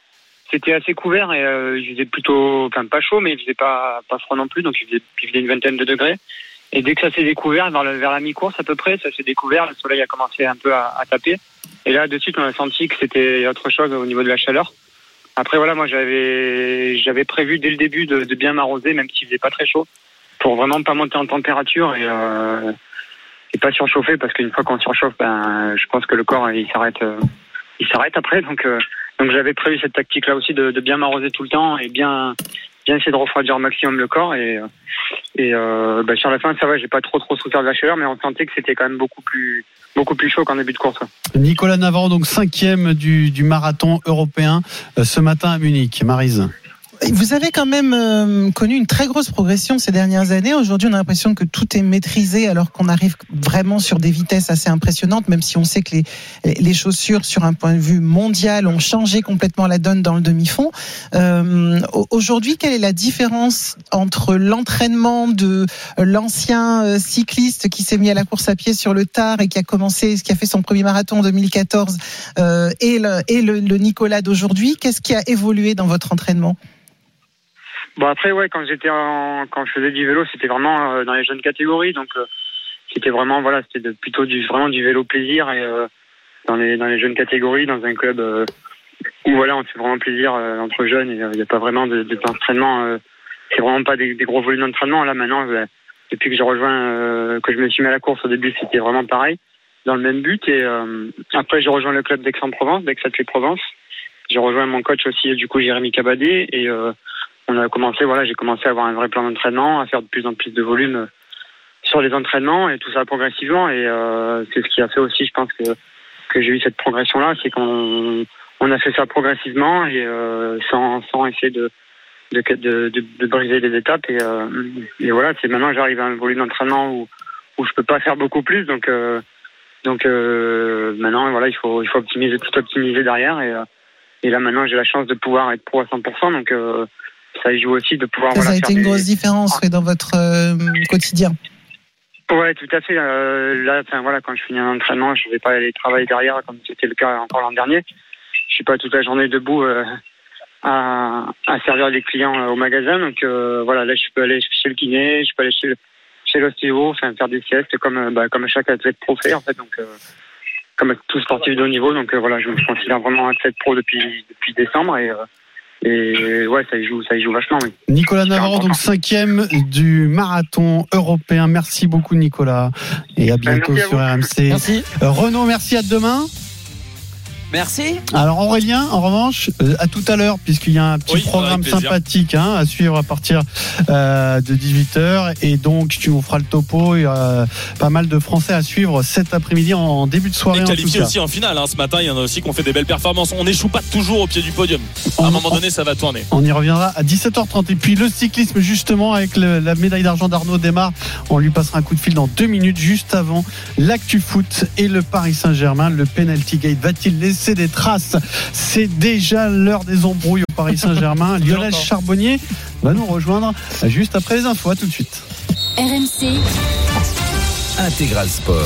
c'était assez couvert et euh, il faisait plutôt, enfin pas chaud, mais il faisait pas pas froid non plus, donc il faisait, il faisait une vingtaine de degrés. Et dès que ça s'est découvert, vers, le, vers la mi-course à peu près, ça s'est découvert, le soleil a commencé un peu à, à taper. Et là, de suite, on a senti que c'était autre chose au niveau de la chaleur. Après, voilà, moi, j'avais j'avais prévu dès le début de, de bien m'arroser, même s'il faisait pas très chaud, pour vraiment pas monter en température et, euh, et pas surchauffer, parce qu'une fois qu'on surchauffe, ben, je pense que le corps, il s'arrête, euh, il s'arrête après. Donc, euh, donc j'avais prévu cette tactique-là aussi de, de bien m'arroser tout le temps et bien... bien essayer de refroidir au maximum le corps et et euh, bah sur la fin ça va, j'ai pas trop trop souffert de la chaleur, mais on sentait que c'était quand même beaucoup plus beaucoup plus chaud qu'en début de course. Nicolas Navarro, donc cinquième du, du marathon européen euh, ce matin à Munich. Maryse. Vous avez quand même euh, connu une très grosse progression ces dernières années. Aujourd'hui, on a l'impression que tout est maîtrisé, alors qu'on arrive vraiment sur des vitesses assez impressionnantes, même si on sait que les, les chaussures, sur un point de vue mondial, ont changé complètement la donne dans le demi-fond. Euh, aujourd'hui, quelle est la différence entre l'entraînement de l'ancien cycliste qui s'est mis à la course à pied sur le tard et qui a commencé, qui a fait son premier marathon en deux mille quatorze, euh, et, le, et le, le Nicolas d'aujourd'hui? Qu'est-ce qui a évolué dans votre entraînement? Bon après ouais, quand j'étais en, quand je faisais du vélo, c'était vraiment euh, dans les jeunes catégories, donc euh, c'était vraiment voilà, c'était de, plutôt du vraiment du vélo plaisir et euh, dans les dans les jeunes catégories, dans un club euh, où voilà, on se fait vraiment plaisir euh, entre jeunes et il euh, n'y a pas vraiment de, de d'entraînement, euh, c'est vraiment pas des, des gros volumes d'entraînement. Là maintenant, euh, depuis que j'ai rejoint, euh, que je me suis mis à la course au début, c'était vraiment pareil, dans le même but et euh, après j'ai rejoint le club d'Aix-en-Provence, d'Aix-Athlètes-Provence. J'ai rejoint mon coach aussi, du coup Jérémy Cabadé et euh, on a commencé, voilà, j'ai commencé à avoir un vrai plan d'entraînement, à faire de plus en plus de volume sur les entraînements et tout ça progressivement. Et euh, c'est ce qui a fait aussi, je pense que que j'ai eu cette progression-là, c'est qu'on on a fait ça progressivement et euh, sans sans essayer de de de, de, de briser les étapes. Et, euh, et voilà, c'est maintenant j'arrive à un volume d'entraînement où où je peux pas faire beaucoup plus. Donc euh, donc euh, maintenant, voilà, il faut il faut optimiser, tout optimiser derrière. Et euh, et là maintenant, j'ai la chance de pouvoir être pro à cent pour cent. Donc euh, ça y joue aussi de pouvoir. Ça, voilà, ça a été une des... grosse différence ouais, dans votre euh, quotidien. Ouais, tout à fait. Euh, là, enfin voilà, quand je finis un entraînement, je vais pas aller travailler derrière comme c'était le cas encore l'an dernier. Je suis pas toute la journée debout euh, à, à servir les clients euh, au magasin. Donc euh, voilà, là, je peux aller chez le kiné, je peux aller chez le, chez l'ostéo, enfin faire des siestes comme bah, comme chaque athlète pro fait en fait. Donc euh, comme tout sportif de haut niveau. Donc euh, voilà, je me considère vraiment athlète pro depuis depuis décembre et euh, Et ouais, ça y joue, ça y joue vachement, oui. Nicolas Navarro, donc cinquième du marathon européen. Merci beaucoup, Nicolas. Et à bientôt merci à sur R M C. Merci. Euh, Renaud, merci, à demain. Merci. Alors Aurélien, en revanche, euh, à tout à l'heure, puisqu'il y a un petit Oui, programme avec plaisir. sympathique hein, à suivre à partir euh, de dix-huit heures. Et donc, tu nous feras le topo. Il y a pas mal de Français à suivre cet après-midi en début de soirée. Et En tout qualifié cas. aussi en finale. Hein. Ce matin, il y en a aussi qui ont fait des belles performances. On n'échoue pas toujours au pied du podium. À un On- moment donné, ça va tourner. On y reviendra à dix-sept heures trente. Et puis le cyclisme, justement, avec le- la médaille d'argent d'Arnaud démarre. On lui passera un coup de fil dans deux minutes, juste avant l'actu foot et le Paris Saint-Germain. Le penalty gate va-t-il laisser des traces? C'est déjà l'heure des embrouilles au Paris Saint-Germain. Lionel Charbonnier va nous rejoindre juste après les infos. À tout de suite. R M C Intégral Sport.